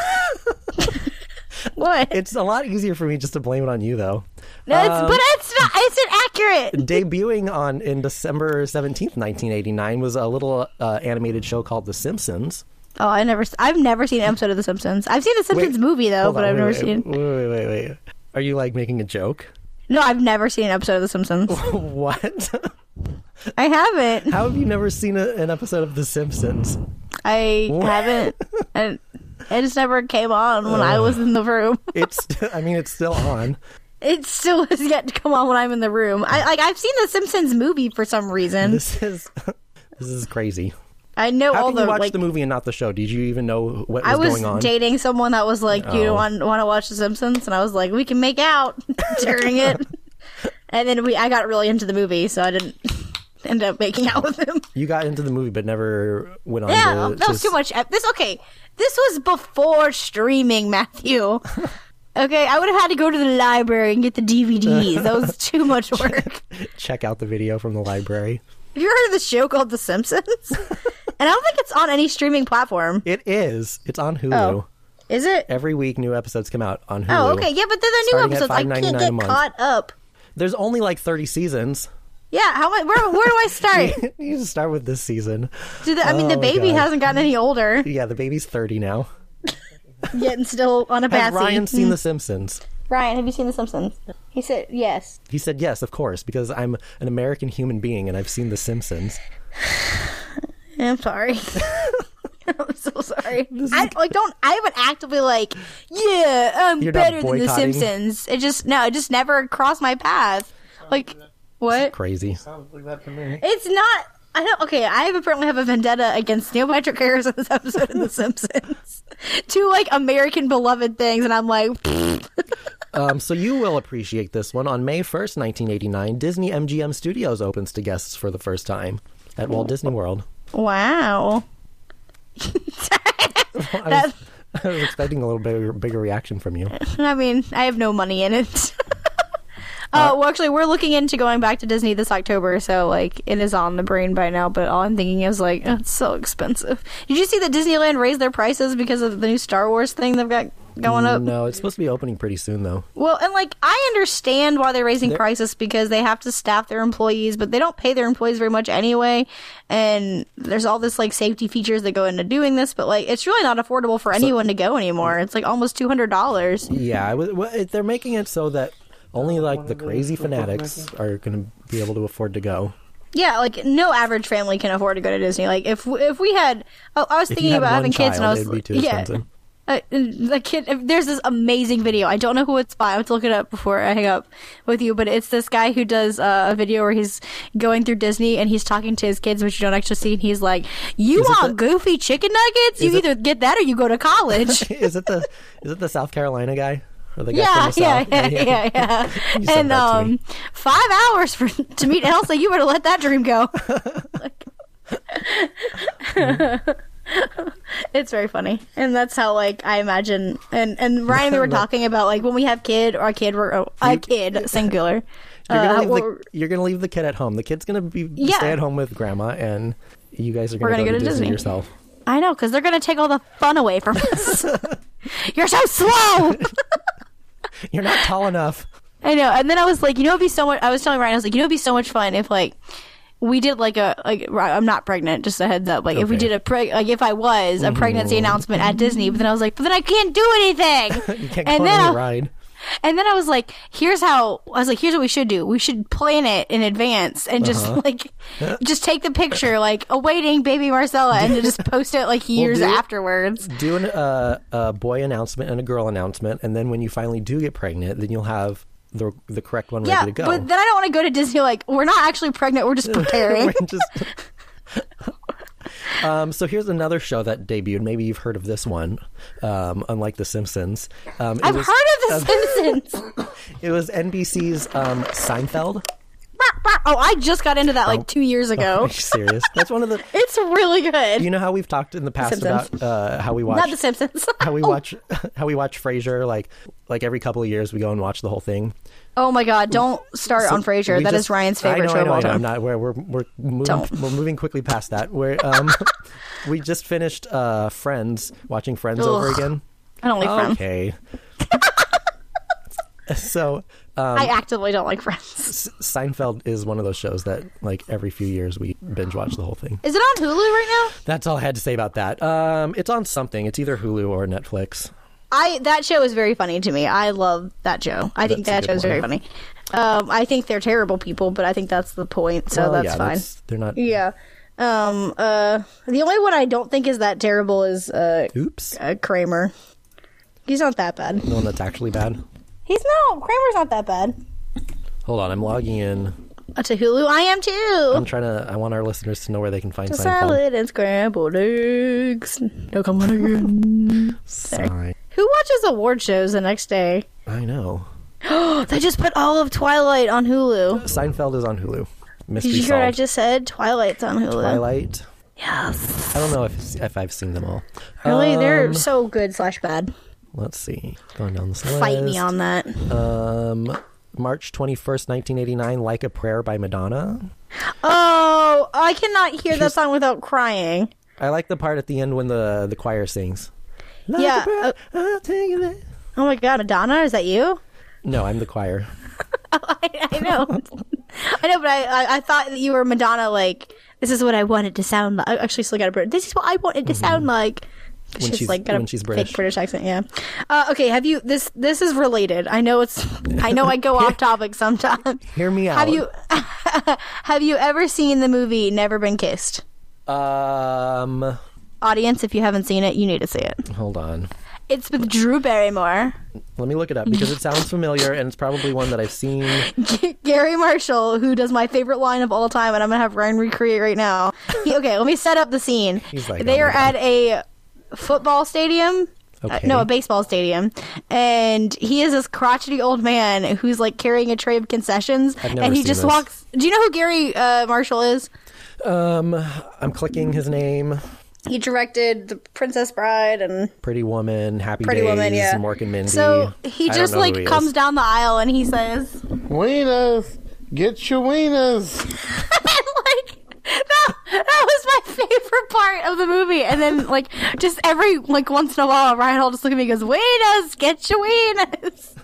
what? It's a lot easier for me just to blame it on you, though. No, it's, um, but it's not. It's inaccurate. Debuting on in December seventeenth, nineteen eighty-nine, was a little uh, animated show called The Simpsons. Oh, I never. I've never seen an episode of The Simpsons. I've seen the Simpsons Wait, movie though, Hold but on, I've wait, never wait, seen. Wait, wait, wait, wait. Are you like making a joke? No, I've never seen an episode of The Simpsons. What? I haven't. How have you never seen a, an episode of The Simpsons? I What? haven't. And it just never came on when I was in the room. It's. I mean, it's still on. It still has yet to come on when I'm in the room. I like. I've seen the Simpsons movie for some reason. This is. This is crazy. I know How all can the you watch like. the movie and not the show? Did you even know what was, I was going on? dating someone that was like, "Do you Oh. want want to watch The Simpsons?" And I was like, "We can make out during it." And then we, I got really into the movie, so I didn't end up making out with him. You got into the movie, but never went on. Yeah, to, that was to- too much. ep- This okay. This was before streaming, Matthew. Okay, I would have had to go to the library and get the D V Ds. That was too much work. Check out the video from the library. Have you heard of the show called The Simpsons? And I don't think it's on any streaming platform. It is. It's on Hulu. Oh. Is it? Every week, new episodes come out on Hulu. Oh, okay. Yeah, but they're the new Starting at episodes. I can't five ninety-nine a get month. caught up. There's only like thirty seasons. Yeah, how much? Where, where do I start? You just start with this season. Do the, I mean, the Oh, baby God. hasn't gotten any older, Yeah, the baby's thirty now. yet and still on a Has bassy. Ryan seen The Simpsons? Ryan, have you seen The Simpsons? He said yes. He said yes, of course, because I'm an American human being and I've seen The Simpsons. I'm sorry. I'm so sorry. I like don't. I haven't actively like. Yeah, I'm You're not better than The boycotting? Simpsons. It just no. It just never crossed my path. Like what? Crazy. Sounds like that to me. It's not. I don't. Okay, I have apparently have a vendetta against Neil Patrick Harris in this episode of The Simpsons. Two like American beloved things, and I'm like, Um, so you will appreciate this one. On May first, nineteen eighty-nine, Disney M G M Studios opens to guests for the first time at Walt Disney World. wow. I was, I was expecting a little bit bigger reaction from you. I mean, I have no money in it. Uh, well, actually, we're looking into going back to Disney this October, so like it is on the brain by now. But all I'm thinking is like, oh, it's so expensive. Did you see that Disneyland raised their prices because of the new Star Wars thing they've got going up? No, it's supposed to be opening pretty soon, though. Well, and like I understand why they're raising They're- prices because they have to staff their employees, but they don't pay their employees very much anyway. And there's all this like safety features that go into doing this, but like it's really not affordable for anyone to go anymore. It's like almost two hundred dollars. Yeah, I was, well, it- they're making it so that only like the crazy fanatics are going to be able to afford to go. Yeah, like no average family can afford to go to Disney. Like if if we had, oh, I was If you thinking had about one having kids, and I child, was it'd be too yeah. expensive. Uh, the kid, there's this amazing video. I don't know who it's by. I have to look it up before I hang up with you. But it's this guy who does uh, a video where he's going through Disney and he's talking to his kids, which you don't actually see. And he's like, "You Is it want the- goofy chicken nuggets? You Is it- either get that or you go to college." is it the is it the South Carolina guy? Or the guy Yeah, from the yeah, South? yeah, yeah, yeah. You said And that to me. um, five hours for to meet Elsa. You better let that dream go. Like- it's very funny, and that's how like I imagine. And and Ryan, and we were talking about like when we have kid or a kid, we're oh, a kid singular. You're gonna, Uh, leave we're- the, you're gonna leave the kid at home. The kid's gonna be Yeah. stay at home with grandma, and you guys are We're gonna, gonna go, go to to Disney, Disney. yourself. I know, because they're gonna take all the fun away from us. You're so slow. You're not tall enough. I know. And then I was like, you know, it'd be so much. I was telling Ryan, I was like, you know, it'd be so much fun if like we did like a like. I'm not pregnant. Just a heads up. Like if we Okay. did a preg like if I was a pregnancy announcement at Disney, but then I was like, but then I can't do anything. You can't And go on then any I- ride. And then I was like, here's how. I was like, here's what we should do. We should plan it in advance and just Uh-huh. like just take the picture like awaiting baby Marcella and then just post it like years do it. afterwards. Do an, uh, a boy announcement and a girl announcement, and then when you finally do get pregnant, then you'll have the the correct one Yeah, ready to go. but then I don't want to go to Disney like we're not actually pregnant. We're just preparing. We're just- um, so here's another show that debuted. Maybe you've heard of this one. Um, unlike The Simpsons, um, it I've was, heard of The Simpsons. It was N B C's um, Seinfeld. Oh, I just got into that like two years Are ago. you serious? That's one of the. It's really good. You know how we've talked in the past Simpsons. about uh, how we watch Not The Simpsons. how we Oh. watch how we watch Frasier. Like like every couple of years, we go and watch the whole thing. Oh my God! Don't start So on Frasier. we That is just- Ryan's favorite I know, show I of know, all I know. time. I'm not. We're we're we're moving, Don't. we're moving quickly past that. We're um, we just finished uh, Friends, watching Friends over Ugh. again. I don't like Friends. Okay. So um, I actively don't like Friends. S- Seinfeld is one of those shows that like every few years we binge watch the whole thing. Is it on Hulu right now? That's all I had to say about that. Um, it's on something. It's either Hulu or Netflix. I that show is very funny to me. I love that show. I think That's a that good show is very one. funny. Um, I think they're terrible people, but I think that's the point. So Well, that's yeah, fine. they're not. Yeah. Um. Uh. The only one I don't think is that terrible is uh, Oops. uh Kramer. He's not that bad. The one that's actually bad. He's no Kramer's not that bad. Hold on, I'm logging in. Uh, to Hulu, I am too. I'm trying to. I want our listeners to know where they can find To Seinfeld. salad and scrambled eggs. No, come on again. Sorry. Who watches award shows the next day? I know. They just put all of Twilight on Hulu. Seinfeld is on Hulu. Mystery Did you hear what I solved. just said? Twilight's on Hulu. Twilight. Yes. I don't know if if I've seen them all. Really, they're Um, so good slash bad. Let's see. Going down this list. Fight me on that. Um, March twenty-first, nineteen eighty-nine, Like a Prayer by Madonna. Oh, I cannot hear that song without crying. I like the part at the end when the, the choir sings. Like Yeah, a prayer, I'll take you there. Oh my God, Madonna, is that you? No, I'm the choir. I, I know. I know, but I, I I thought that you were Madonna. Like, this is what I wanted to sound like. I actually still got a Brit. This is what I wanted to sound like. When she's, she's- like got when a she's fake British. British accent. Yeah. Uh, okay. Have you this? This is related. I know it's. I know I go off topic sometimes. Hear me out. Have you have you ever seen the movie Never Been Kissed? Um, Audience, if you haven't seen it, you need to see it. hold on. It's with Drew Barrymore, Let me look it up because it sounds familiar and it's probably one that I've seen. G- Gary Marshall, who does my favorite line of all time, and I'm gonna have Ryan recreate right now. He, okay, let me set up the scene. He's like, they oh are my God. at a football stadium. Uh, Okay. no, a baseball stadium, and he is this crotchety old man who's like carrying a tray of concessions, I've never and he seen just this. walks. Do you know who Gary uh, Marshall is? Um, I'm clicking his name. He directed The Princess Bride and Pretty Woman, Happy Pretty Days, Woman, yeah. Mork and Mindy. So he I just don't know who like he comes is. down the aisle and he says, Wieners! Get your wieners! like that, that was my favorite part of the movie. And then, like, just every, like, once in a while, Ryan will just look at me and goes, Weenus, get your Weenus.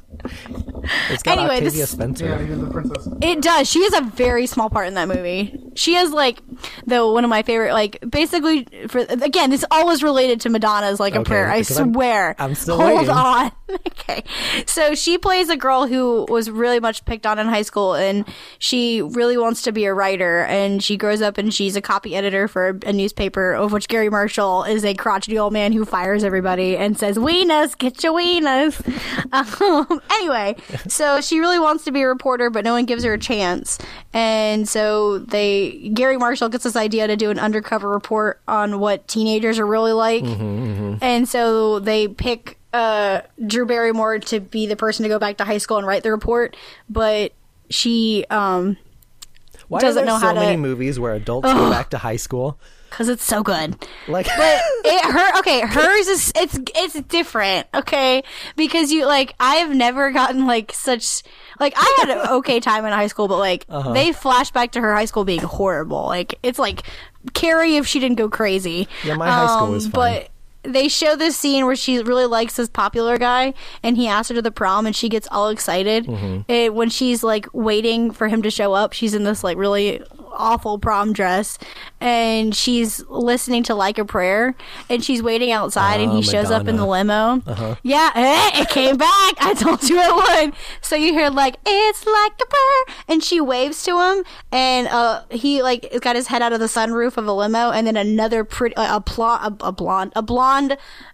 It's got Anyway, Octavia this- Spencer. Yeah, you're the princess. It does. She has a very small part in that movie. She has, like, though, one of my favorite, like, basically, for again, this all is related to Madonna's, like, a Okay, prayer. I because I'm- swear. I'm still Hold waiting. on. Okay. So she plays a girl who was really much picked on in high school, and she really wants to be a writer, and she grows up and she's a copy editor for a newspaper, of which Gary Marshall is a crotchety old man who fires everybody and says, Weenus, get your Weenus. Um, anyway, so she really wants to be a reporter, but no one gives her a chance. And so they, Gary Marshall gets this idea to do an undercover report on what teenagers are really like. And so they pick uh, Drew Barrymore to be the person to go back to high school and write the report, but she um, Why doesn't are there know so how to- many movies where adults go back to high school? because it's so good. Like, But it, her okay, hers is it's it's different, okay? Because you like I've never gotten like such like I had an okay time in high school, but like Uh-huh. they flash back to her high school being horrible. Like it's like Carrie if she didn't go crazy. Yeah, my high school Um, was fun. But they show this scene where she really likes this popular guy, and he asks her to the prom, and she gets all excited. Mm-hmm. And when she's like waiting for him to show up, she's in this like really awful prom dress, and she's listening to Like a Prayer, and she's waiting outside, and Oh, he shows up in the Madonna. limo. Yeah, eh, it came back. I told you it would. So you hear like it's like a prayer, and she waves to him, and uh, he like got his head out of the sunroof of a limo, and then another pretty uh, a, pl- a, a blonde a blonde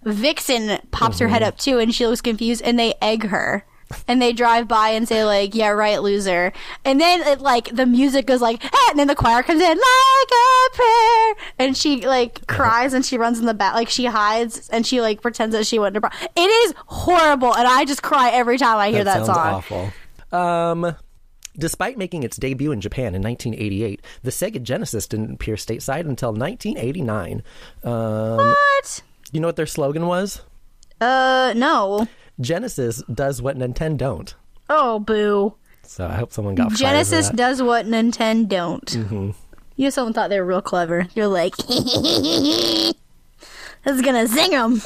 vixen pops her head up too, and she looks confused, and they egg her. And they drive by and say like, yeah, right, loser. And then it, like the music goes like, ah, and then the choir comes in like a prayer, and she like cries and she runs in the back, like she hides and she like pretends that she went to prom. It is horrible, and I just cry every time I hear that, sounds song. awful. Um, despite making its debut in Japan in nineteen eighty-eight, the Sega Genesis didn't appear stateside until nineteen eighty-nine. Um, What? you know what their slogan was? Uh, no. Genesis does what Nintendo don't. Oh, boo. So I hope someone got fired for Genesis that. does what Nintendo don't. Mm-hmm. You know, someone thought they were real clever. You're like, this is gonna zing them.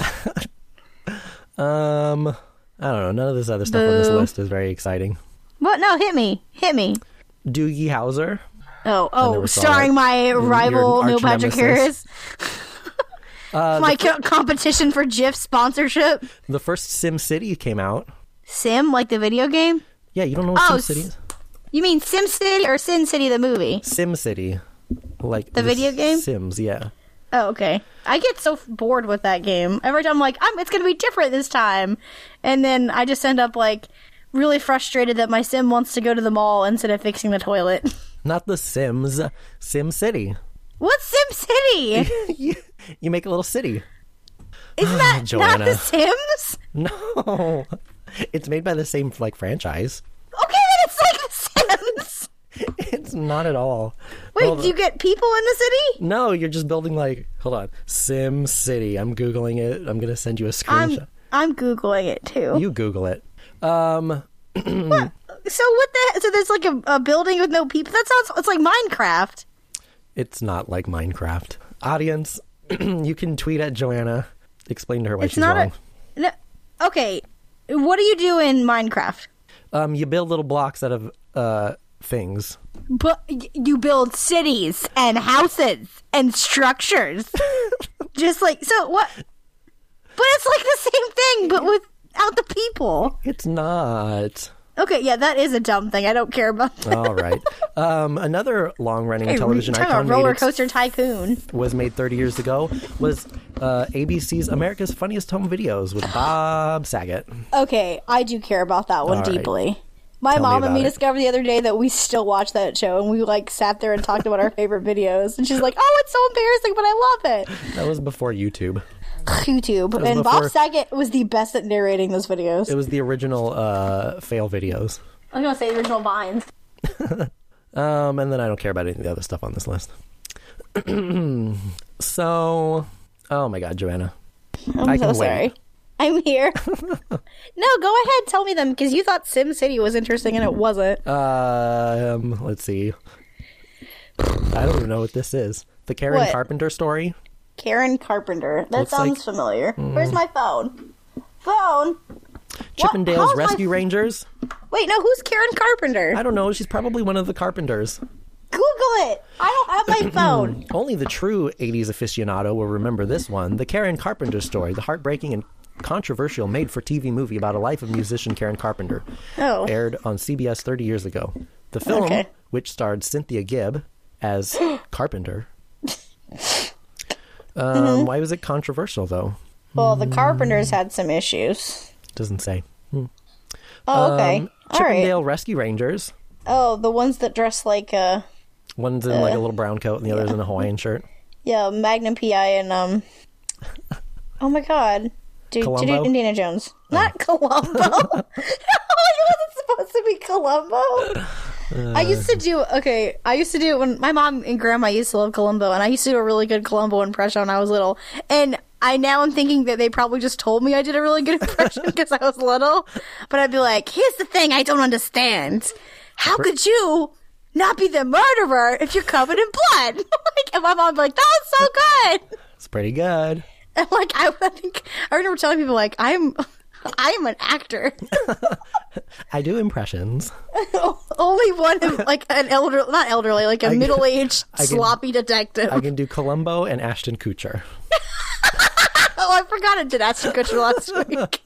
Um, I don't know. None of this other stuff on this Boo. list is very exciting. What? No, hit me. Hit me. Doogie Howser. Oh, never oh, saw starring that. my rival arch Neil Patrick nemesis. Harris. Uh, My the, co- competition for Jif sponsorship. the first Sim City came out. Sim, like the video game? Yeah, you don't know what Oh, Sim City s- is? You mean Sim City or Sin City, the movie? Sim City. Like The video game? Sims, yeah. Oh, okay. I get so f- bored with that game. Every time I'm like, I'm, it's going to be different this time. And then I just end up like really frustrated that my sim wants to go to the mall instead of fixing the toilet. Not the Sims. Sim City. What's Sim City? you, you make a little city. Isn't that not Joanna. the Sims? No. It's made by the same like franchise. Okay, then it's like the Sims. It's not at all. Wait, Hold do you on. get people in the city? No, you're just building like hold on. Sim City. I'm Googling it. I'm gonna send you a screenshot. I'm I'm googling it too. You Google it. Um So what the? So there's like a, a building with no people. That sounds. It's like Minecraft. it's not like Minecraft. Audience, you can tweet at Joanna. Explain to her why It's she's not wrong. a. No, okay, what do you do in Minecraft? Um, you build little blocks out of uh things. But y- you build cities and houses and structures, just like so. What? But it's like the same thing, but without the people. It's not. Okay, yeah, that is a dumb thing. I don't care about. That. All right. Um, another long-running Hey, television talk icon about Roller made its- Coaster Tycoon. was made thirty years ago was uh, A B C's America's Funniest Home Videos with Bob Saget. Okay, I do care about that one All right. deeply. My Tell me mom and me about it. discovered the other day that we still watch that show, and we like sat there and talked about our favorite videos. And she's like, "Oh, it's so embarrassing, but I love it." That was before YouTube. YouTube was and before- Bob Saget was the best at narrating those videos. It was the original uh, fail videos. I was gonna say original Vines. Um, and then I don't care about any of the other stuff on this list. So, oh my God, Joanna. I'm I so can wait. sorry. I'm here. No, go ahead. Tell me them because you thought Sim City was interesting and it wasn't. Um, let's see. I don't even know what this is. The Karen What? Carpenter story. Karen Carpenter. That Looks sounds like- familiar. Where's my phone? Phone. Chippendales How's my- Rescue Rangers. Wait, no. Who's Karen Carpenter? I don't know. She's probably one of the Carpenters. Google it. I don't have my phone. Only the true eighties aficionado will remember this one. The Karen Carpenter story, the heartbreaking and controversial made-for-T V movie about a life of musician Karen Carpenter, Oh. aired on C B S thirty years ago. The film, Okay. which starred Cynthia Gibb as Carpenter. Um, Mm-hmm. Why was it controversial, though? Well, the Carpenters had some issues. Doesn't say. Oh, okay. Um, All right. Chippendale Rescue Rangers. Oh, the ones that dress like uh One's in like a little brown coat, and the other's in a Hawaiian shirt. yeah, Magnum P I and um oh my god. Dude, Columbo? dude, Indiana Jones. Not Columbo. No, it wasn't supposed to be Columbo. I used to do okay, I used to do it when my mom and grandma used to love Columbo, and I used to do a really good Columbo impression when I was little. And I now am thinking that they probably just told me I did a really good impression because I was little. But I'd be like, here's the thing I don't understand. How could you not be the murderer if you're covered in blood? Like, and my mom'd be like, that was so good. It's pretty good. And like, I, I think, I remember telling people, like, I'm, I'm an actor. I do impressions. Only one of, like, an elder, not elderly, like a I- middle-aged, I can- sloppy detective. I can do Columbo and Ashton Kutcher. Oh, I forgot I did Ashton Kutcher last week.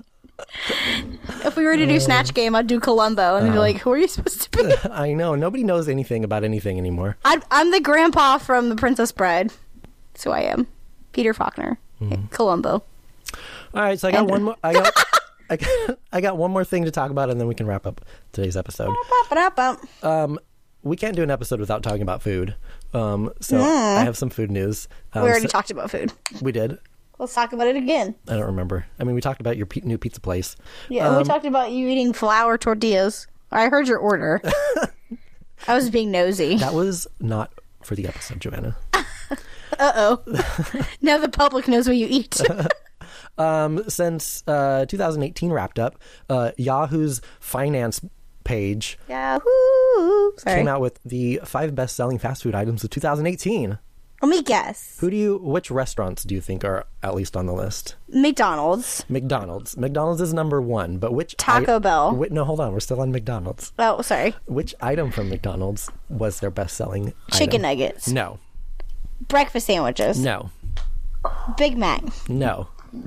If we were to do Snatch Game, I'd do Columbo, and they'd be like, who are you supposed to be? I know. Nobody knows anything about anything anymore. I'd, I'm the grandpa from The Princess Bride. That's who I am. Peter Faulkner. Columbo. All right, so I got And- one more. I got, I got, I got one more thing to talk about, and then we can wrap up today's episode. Ba-ba-da-bum. Um, we can't do an episode without talking about food. Um, so I have some food news. Um, We already so- talked about food. we did. Let's talk about it again. I don't remember. I mean, we talked about your pe- new pizza place. Yeah, and we Um, talked about you eating flour tortillas. I heard your order. I was being nosy. That was not for the episode, Joanna. Uh-oh. Now the public knows what you eat. Um, since uh, two thousand eighteen wrapped up, uh, Yahoo's finance page Yahoo! Sorry. came out with the five best-selling fast food items of two thousand eighteen. Let me guess. Who do you? Which restaurants do you think are at least on the list? McDonald's. McDonald's. McDonald's is number one, but which Taco Bell. Wait, no, hold on. We're still on McDonald's. Oh, sorry. Which item from McDonald's was their best-selling? Chicken item? nuggets. No, Breakfast sandwiches. no, Big Mac. no,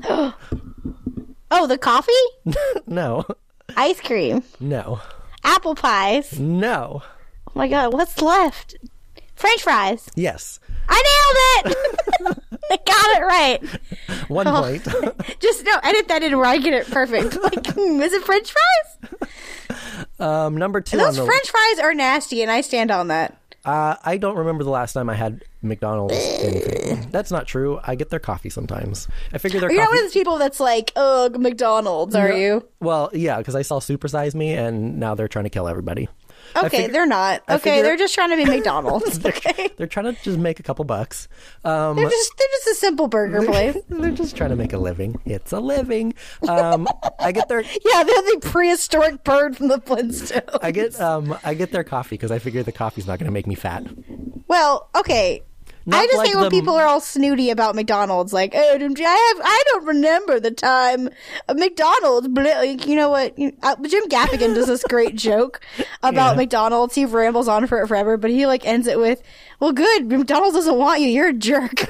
Oh, the coffee? no, Ice cream. no, Apple pies. no. Oh my god, what's left? French fries. Yes, I nailed it! I got it right. one Oh. point. Just no, edit that in where I get it perfect. Like, hmm, is it French fries? Um, number two Those on the French fries are nasty, and I stand on that. Uh, I don't remember the last time I had McDonald's anything. That's not true. I get their coffee sometimes. I figure their You're not coffee. one of those people that's like, ugh, McDonald's, are No. you? Well, yeah, because I saw Super Size Me, and now they're trying to kill everybody. I Okay, figure- they're not. I Okay, figure- they're just trying to be McDonald's. Okay, They're trying to just make a couple bucks. Um, they're just they're just a simple burger place. they're just trying to make a living. It's a living. Um, I get their. Yeah, they're the prehistoric bird from the Flintstones. I get um I get their coffee because I figure the coffee's not going to make me fat. Well, okay. Not I just like hate when the- people are all snooty about McDonald's. Like, oh, don't you- I have, I don't remember the time of McDonald's. Blah, like, you know what? You- uh, Jim Gaffigan does this great joke about Yeah. McDonald's. He rambles on for it forever, but he like ends it with, "Well, good. McDonald's doesn't want you. You're a jerk."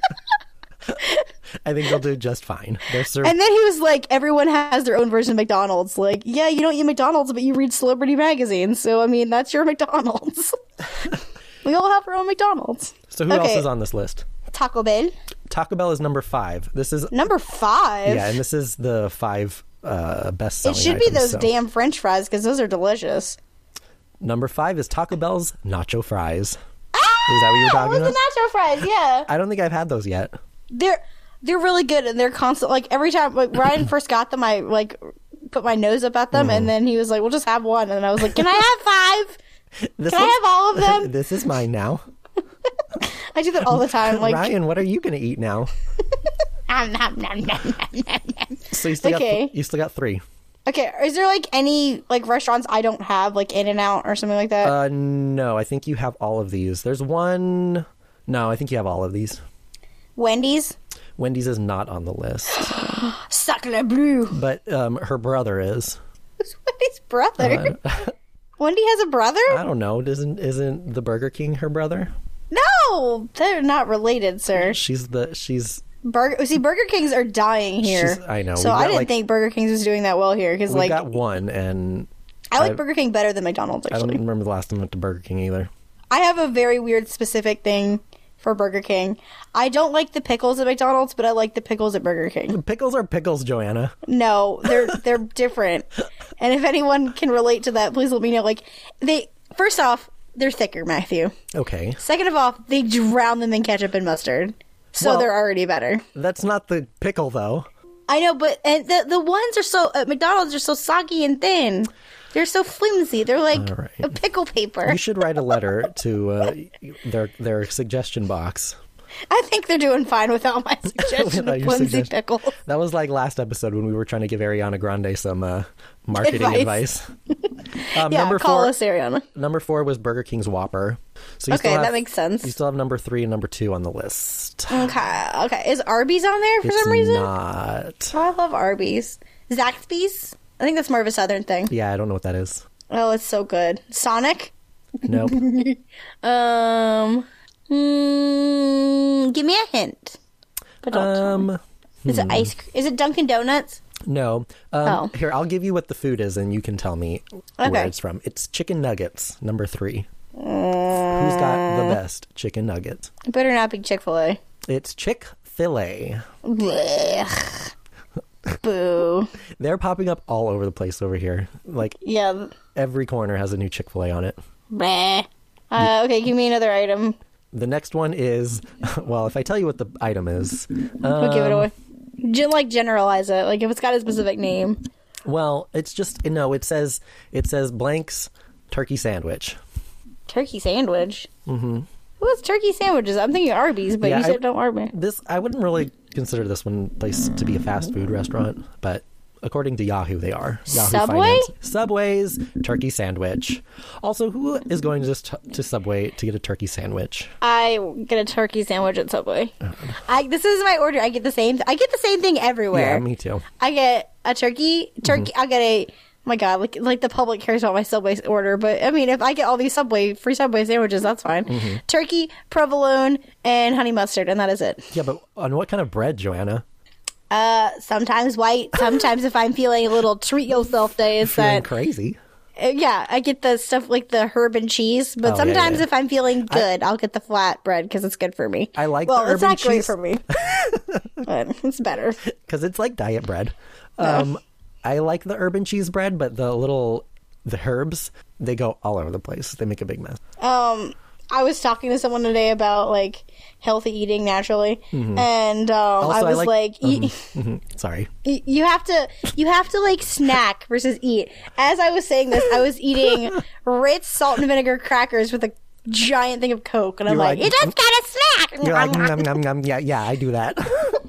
I think they'll do just fine. They're served. And then he was like, "Everyone has their own version of McDonald's. Like, yeah, you don't eat McDonald's, but you read celebrity magazines. So, I mean, that's your McDonald's." We all have our own McDonald's. So who Okay. else is on this list? Taco Bell, Taco Bell is number five. This is number five. yeah, and this is the five uh, best It selling. should be those damn French fries because those are delicious. Number five is Taco Bell's nacho fries. Ah, Is that what you were talking with about? the nacho fries, yeah. I don't think I've had those yet. They're they're really good and they're constant. Like every time like Ryan first got them, I like put my nose up at them, Mm. and then he was like, "We'll just have one," and I was like, "Can I have five? This Can I one's- have all of them?" This is mine now. I do that all the time. Like, Ryan, what are you going to eat now? nom, nom, nom, nom, nom, nom, nom. So you still Okay. got you still got three. Okay, is there like any like restaurants I don't have, like In and Out or something like that? Uh, no, I think you have all of these. There's one. No, I think you have all of these. Wendy's. Wendy's is not on the list, Sacre bleu. but um, her brother is. Who's Wendy's brother? Uh, Wendy has a brother? I don't know. Isn't isn't the Burger King her brother? No, they're not related, sir. She's the she's. Burger. See, Burger Kings are dying here. She's- I know. So We've I got, didn't like- think Burger King's was doing that well here because, We like, got one, and I like I- Burger King better than McDonald's. I don't Actually, remember the last time I went to Burger King either. I have a very weird specific thing for Burger King. I don't like the pickles at McDonald's, but I like the pickles at Burger King. Pickles are pickles, Joanna. No, they're they're different. And if anyone can relate to that, please let me know. Like, they first off, they're thicker, Matthew. Okay, Second of all, they drown them in ketchup and mustard, so Well- they're already better. that's not the pickle though. I know, but and the the ones are so at McDonald's are so soggy and thin. They're so flimsy. They're like All right. a pickle paper. You should write a letter to uh, their their suggestion box. I think they're doing fine without my suggestion Without of your flimsy suggestion. pickles. That was like last episode when we were trying to give Ariana Grande some uh, marketing Advice. advice. um, Yeah, number call four, us, Ariana. number four was Burger King's Whopper. So you Okay, still have, that makes sense. You still have number three and number two on the list. Okay, okay. Is Arby's on there for It's some reason? not. Oh, I love Arby's. Zaxby's? I think that's more of a southern thing. Yeah, I don't know what that is. Oh, it's so good. Sonic? Nope. Um, mm, give me a hint. But don't tell me. um, Is it ice? cr- Is it Dunkin' Donuts? no. Um, Oh. Here, I'll give you what the food is, and you can tell me where Okay. it's from. It's chicken nuggets, number three. Who's got the best chicken nuggets? It better not be Chick-fil-A. It's Chick-fil-A. Blech. Boo. They're popping up all over the place over here. Like Yeah. every corner has a new Chick-fil-A on it. Bleh. Uh, okay, give me another item. The next one is, well, if I tell you what the item is, We'll give it um, away. Gen- like generalize it. Like if it's got a specific name. well, it's just no. It says it says blank's turkey sandwich. Turkey sandwich. Mm-hmm. What's turkey sandwiches? I'm thinking Arby's, but Yeah, you said I- don't Arby's. This I wouldn't really consider this one place to be a fast food restaurant, but according to Yahoo, they are. Yahoo Subway? Finance. Subway's turkey sandwich. Also, who is going just to Subway to get a turkey sandwich? I get a turkey sandwich at Subway. I this is my order. I get the same. I get the same thing everywhere. Yeah, me too. I get a turkey. Turkey. Mm-hmm. I get a. Oh my God, like like the public cares about my Subway order, but I mean, if I get all these Subway free Subway sandwiches, that's fine. Mm-hmm. Turkey, provolone, and honey mustard, and that is it. Yeah, but on what kind of bread, Joanna? Uh, sometimes white. Sometimes if I'm feeling a little treat yourself day, it's Feeling that. crazy. Uh, yeah, I get the stuff like the herb and cheese, but Oh, yeah, sometimes yeah. if I'm feeling good, I'll get the flat bread because it's good for me. I like well, the it's herb not and great cheese. for me, but it's better. Because it's like diet bread. Um, I like the urban cheese bread, but the little the herbs they go all over the place. They make a big mess. Um, I was talking to someone today about like healthy eating naturally, and um, I Also, I was like- like, y- Mhm. Sorry. y- you have to, you have to like snack versus eat. As I was saying this, I was eating Ritz salt and vinegar crackers with a giant thing of Coke, and I'm You're like, like- it just got a snack. You're like, nom, nom, nom. Yeah, yeah, I do that.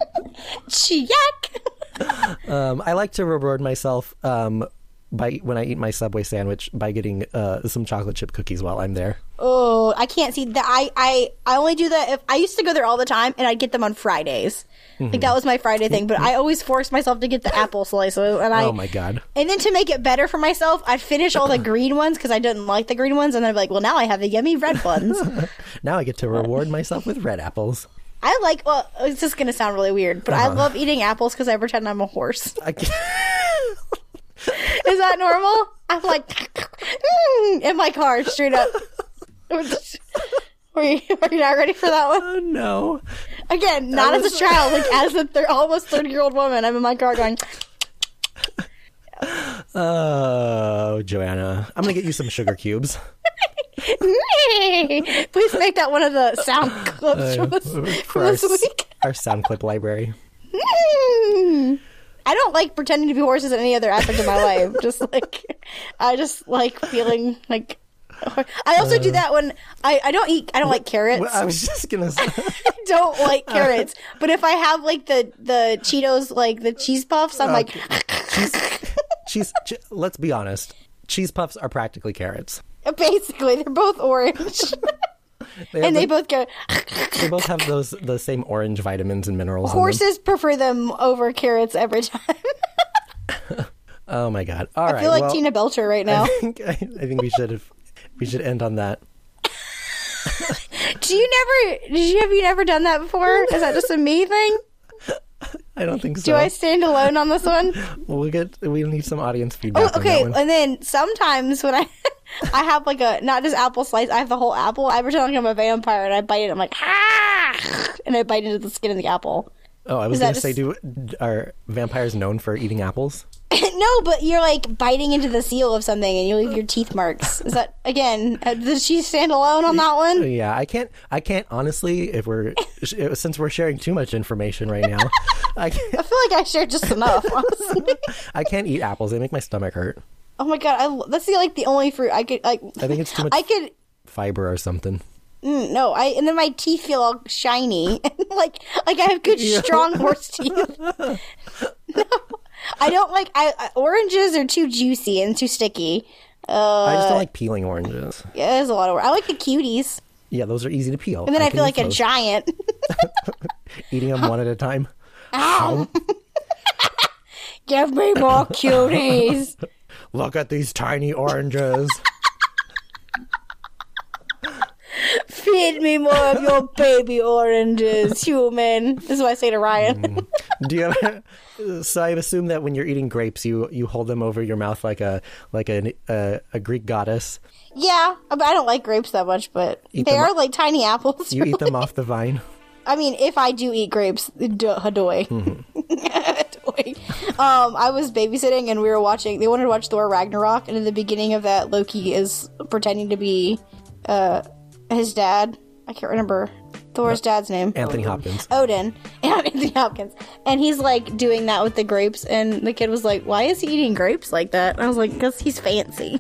Yuck. Um, I like to reward myself um, by when I eat my Subway sandwich by getting uh, some chocolate chip cookies while I'm there. Oh, I can't see that. I, I, I only do that if I used to go there all the time, and I'd get them on Fridays. Like that was my Friday thing. But I always forced myself to get the apple slices, and I. Oh my god. And then to make it better for myself, I'd finish all the green ones because I didn't like the green ones, and I'd be like, well, now I have the yummy red ones. Now I get to reward myself with red apples. I like. Well, it's just gonna sound really weird, but I Uh-huh. love eating apples because I pretend I'm a horse. I can't- Is that normal? I'm like mm, in my car, straight up. Were you, were you not ready for that one? Oh no. Again, not as was- a child, like as a thir- almost thirty-year-old woman. I'm in my car going, Oh, Joanna. I'm going to get you some sugar cubes. please make that one of the sound clips from this, For from our, this s- week. our sound clip library. I don't like pretending to be horses in any other aspect of my life. Just like, I just like feeling like. I also do that when I, I don't eat. I don't like carrots. Well, I was just going to say. I don't like carrots. But if I have like the the Cheetos, like the cheese puffs, I'm like, Cheese, che- let's be honest. Cheese puffs are practically carrots. basically they're both orange. They have and they the- both go. They both have those the same orange vitamins and minerals. in them. Horses prefer them over carrots every time. Oh my god! All I right. feel like well, Tina Belcher right now. I think, I, I think we should have we should end on that. Do you never? Did you have you never done that before? Is that just a me thing? I don't think so. Do I stand alone on this one? We'll get we need some audience feedback. Oh, okay. On that one. And then sometimes when I I have like a not just apple slice, I have the whole apple. I pretend like I'm a vampire and I bite it. I'm like ah, and I bite into the skin of the apple. Oh, I was Is that going to say, do are vampires known for eating apples? No, but you're like biting into the seal of something and you leave your teeth marks. Is that again? uh, Does she stand alone on that one? Yeah, I can't. I can't honestly. If we're since we're sharing too much information right now, I can't, I feel like I shared just enough. Honestly. I can't eat apples. They make my stomach hurt. Oh my god, I, that's the like the only fruit I could like. I think it's too much I could. fiber or something. Mm, no, I and then my teeth feel all shiny and like like I have good strong horse teeth. No, I don't like I, I oranges are too juicy and too sticky. Uh, I just don't like peeling oranges. yeah, there's a lot of. I like the cuties, Yeah, those are easy to peel. and then I, can feel eat like a those. giant. Eating them one at a time. Ow! Give me more cuties. Look at these tiny oranges. Feed me more of your baby oranges, human. This is what I say to Ryan. Do you ever? So I assume that when you're eating grapes, you you hold them over your mouth like a like a a, a Greek goddess. Yeah, but I don't like grapes that much, but Eat they them are up. like tiny apples. You eat them off the vine. I mean, if I do eat grapes, duh, hadoy. Mm-hmm. Hadoy. Um, I was babysitting and we were watching. They wanted to watch Thor Ragnarok, and in the beginning of that, Loki is pretending to be uh, his dad. I can't remember Thor's dad's name. Anthony Hopkins. Odin. Yeah, Anthony Hopkins. And he's like doing that with the grapes, and the kid was like, "Why is he eating grapes like that?" And I was like, "Because he's fancy."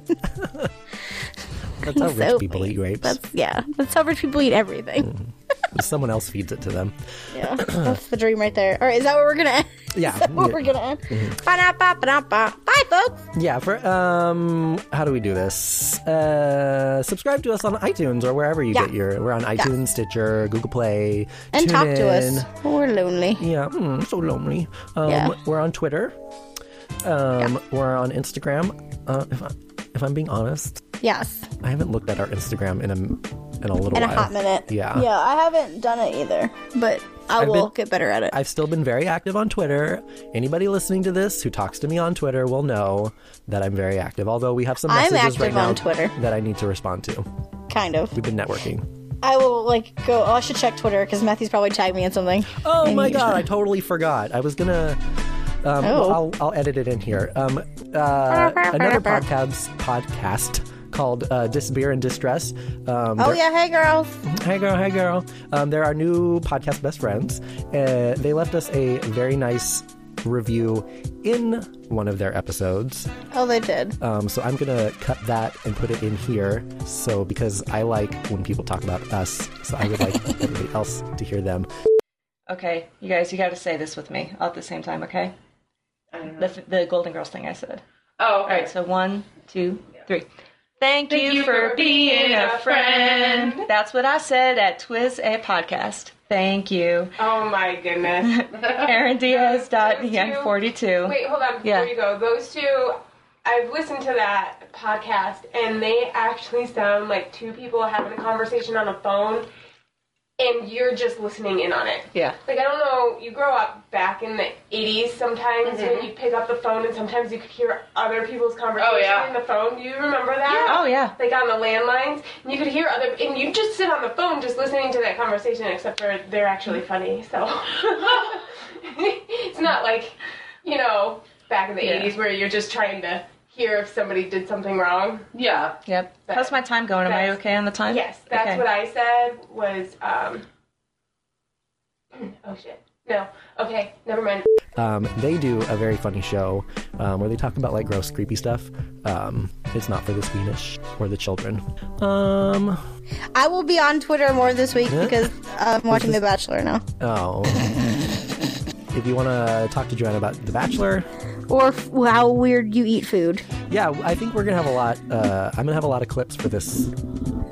That's how rich So people eat grapes. That's yeah. That's how rich people eat everything. Someone else feeds it to them. Yeah, that's the dream right there. All right, is that what we're gonna end? Yeah. Is that what Yeah. we're gonna end? Ba-da-ba-ba-da-ba. Bye, folks. Yeah, for um how do we do this? Uh subscribe to us on iTunes or wherever you Yeah. get your we're on iTunes, Stitcher, Google Play, And talk to TuneIn. us. We're lonely. Yeah, mm, so lonely. Um Yeah. We're on Twitter. Um we're on Instagram. Uh if I, if I'm being honest, Yes. I haven't looked at our Instagram in a in a little In a while. hot minute. Yeah. Yeah, I haven't done it either, but I I've will been- get better at it. I've still been very active on Twitter. Anybody listening to this who talks to me on Twitter will know that I'm very active. Although we have some I'm messages active right now on Twitter. that I need to respond to. Kind of. We've been networking. I will like go. Oh, I should check Twitter because Matthew's probably tagged me in something. Oh And my you- god, I totally forgot. I was gonna. Um, Oh. well, I'll I'll edit it in here. Um, uh, another podcast podcast called uh, Dis Beer and Distress. Um, Oh they're- yeah, hey girls. Hey girl, hey girl. Um, they're our new podcast best friends. Uh, they left us a very nice review in one of their episodes. Oh, they did. Um, so I'm gonna cut that and put it in here. So because I like when people talk about us, so I would like everybody else to hear them. Okay, you guys, you got to say this with me all at the same time, okay? The, the Golden Girls thing I said. Oh, All right, so one, two, three. Thank, Thank you, you for for being being a a friend. friend. That's what I said at Twiz A Podcast. Thank you. Oh my goodness. Aaron Diaz dot Those Young two- forty-two. Wait, hold on before Yeah. you go. Those two, I've listened to that podcast, and they actually sound like two people having a conversation on a phone, and you're just listening in on it. Yeah. Like, I don't know, you grow up back in the eighties sometimes when you'd pick up the phone and sometimes you could hear other people's conversation Oh, yeah. in the phone. Do you remember that? Oh, yeah. Like on the landlines, and you could hear other, and you just sit on the phone just listening to that conversation, except for they're actually funny, so. It's not like, you know, back in the Yeah. eighties where you're just trying to hear if somebody did something wrong. Yeah. Yep. How's my time going? Am I That's- okay on the time? Yes, that's Okay. what I said was, um, oh shit. No. Okay, never mind. Um, they do a very funny show um, where they talk about like gross, creepy stuff. Um, it's not for the squeamish or the children. Um, I will be on Twitter more this week because I'm watching The Bachelor now. oh. If you want to talk to Joanna about The Bachelor, Or f- how weird you eat food. yeah, I think we're gonna have a lot. Uh, I'm gonna have a lot of clips for this this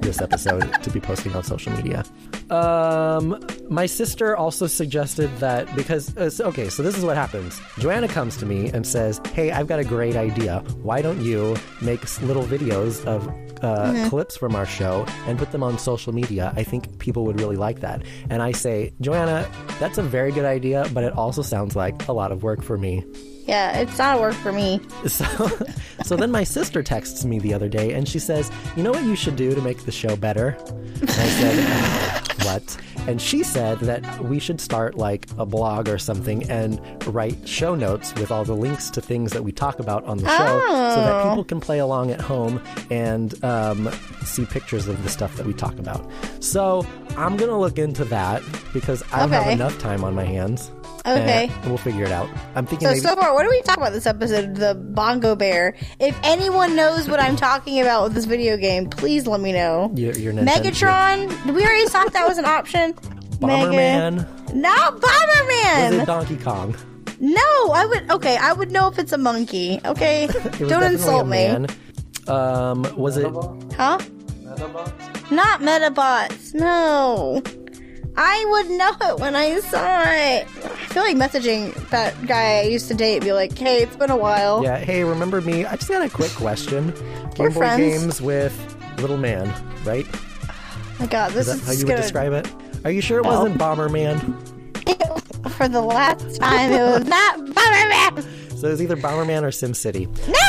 this episode to be posting on social media. Um, my sister also suggested that because, uh, so- okay, so this is what happens. Joanna comes to me and says, hey, I've got a great idea. Why don't you make s- little videos of uh, clips from our show and put them on social media? I think people would really like that. And I say, Joanna, that's a very good idea, but it also sounds like a lot of work for me. Yeah, it's not a work for me. So, so then my sister texts me the other day and she says, you know what you should do to make the show better? And I said, what? And she said that we should start like a blog or something and write show notes with all the links to things that we talk about on the show Oh. so that people can play along at home and um, see pictures of the stuff that we talk about. So I'm going to look into that because I don't Okay. have enough time on my hands. Okay. And we'll figure it out. I'm thinking So, maybe... so far, what do we talk about this episode? The Bongo Bear. If anyone knows what I'm talking about with this video game, please let me know. Your, your Nintendo- Megatron. Did we already thought that was an option? Bomberman. Mega- No, Was Bomberman. it Donkey Kong? No, I would. Okay, I would know if it's a monkey. Okay, It was don't definitely insult a me. man. Um, was it? Huh? Metabots? Not Metabots. No. I would know it when I saw it. I feel like messaging that guy I used to date, be like, "Hey, it's been a while." Yeah. Hey, remember me? I just got a quick question. We're Game Boy friends. games with Little Man, right? My God, this Is is, that how you gonna, would describe it? Are you sure it No. wasn't Bomberman? For the last time, it was not Bomberman. So it was either Bomberman or SimCity.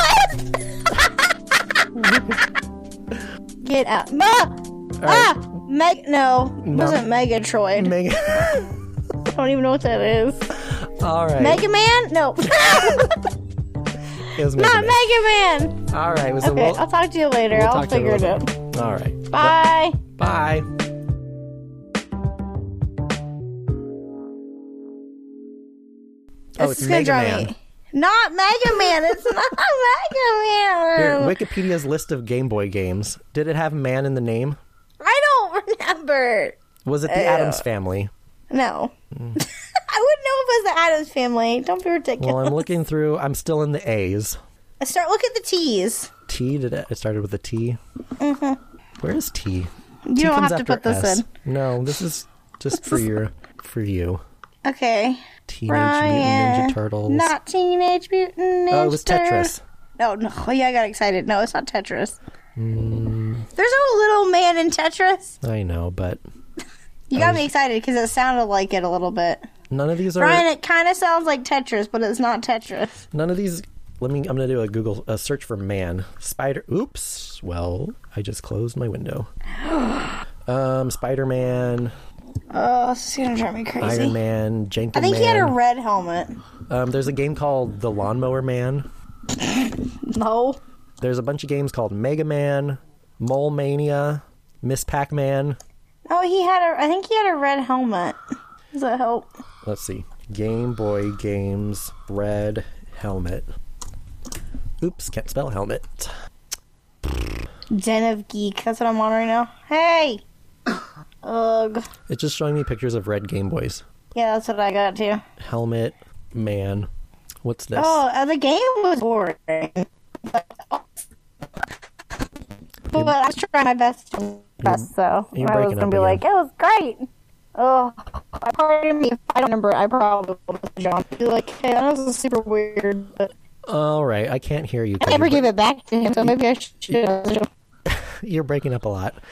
No. Get out. Ah! Ah! Meg. No, it No. wasn't Megatroid. Mega. I don't even know what that is. All right. Mega Man? No. It was Mega Not Man. Mega Man. All right. So Okay, we'll, I'll talk to you later. we'll I'll talk to you figure it later. out. All right. Bye. Bye. Oh, This it's is gonna Mega drive Man. me. Not Mega Man. It's not Mega Here, Man. Wikipedia's list of Game Boy games. Did it have man in the name? I don't remember. Was it the Ew. Addams Family? No. I wouldn't know if it was the Addams Family. Don't be ridiculous. Well, I'm looking through. I'm still in the A's. Start. Look at the T's. T, did it? It started with a T. Mm-hmm. Where is T? You T don't comes have to after put this S. in. No, this is just for your for you. Okay. Teenage Ryan. Mutant Ninja Turtles. Not Teenage Mutant Ninja Oh, it was Tetris. Turtles. No, no. Oh, yeah, I got excited. No, it's not Tetris. Mm, There's no little man in Tetris. I know, but You got me excited because it sounded like it a little bit. none of these are. Ryan, it kind of sounds like Tetris, but it's not Tetris. None of these. Let me. I'm gonna do a Google a search for man. Spider. Oops. Well, I just closed my window. Um, Spider-Man, Oh, this is gonna drive me crazy. Iron Man, Jenkins I think Man. he had a red helmet. Um, there's a game called The Lawnmower Man. No. There's a bunch of games called Mega Man, Mole Mania, Miss Pac-Man. Oh, he had a. I think he had a red helmet. Does that help? Let's see. Game Boy games, red helmet. Oops, can't spell helmet. Den of Geek. That's what I'm on right now. Hey. Ugh. It's just showing me pictures of red Game Boys. Yeah, that's what I got too. Helmet, man. What's this? Oh, uh, the game was boring. But I was trying my best to best, so you're I was breaking gonna up be again. like, it was great. Oh, pardon me if I don't remember. I probably will. John, be like, hey, that was super weird, but All right, I can't hear you. 'cause I never you're, gave it back to him, so maybe I should. you're breaking up a lot.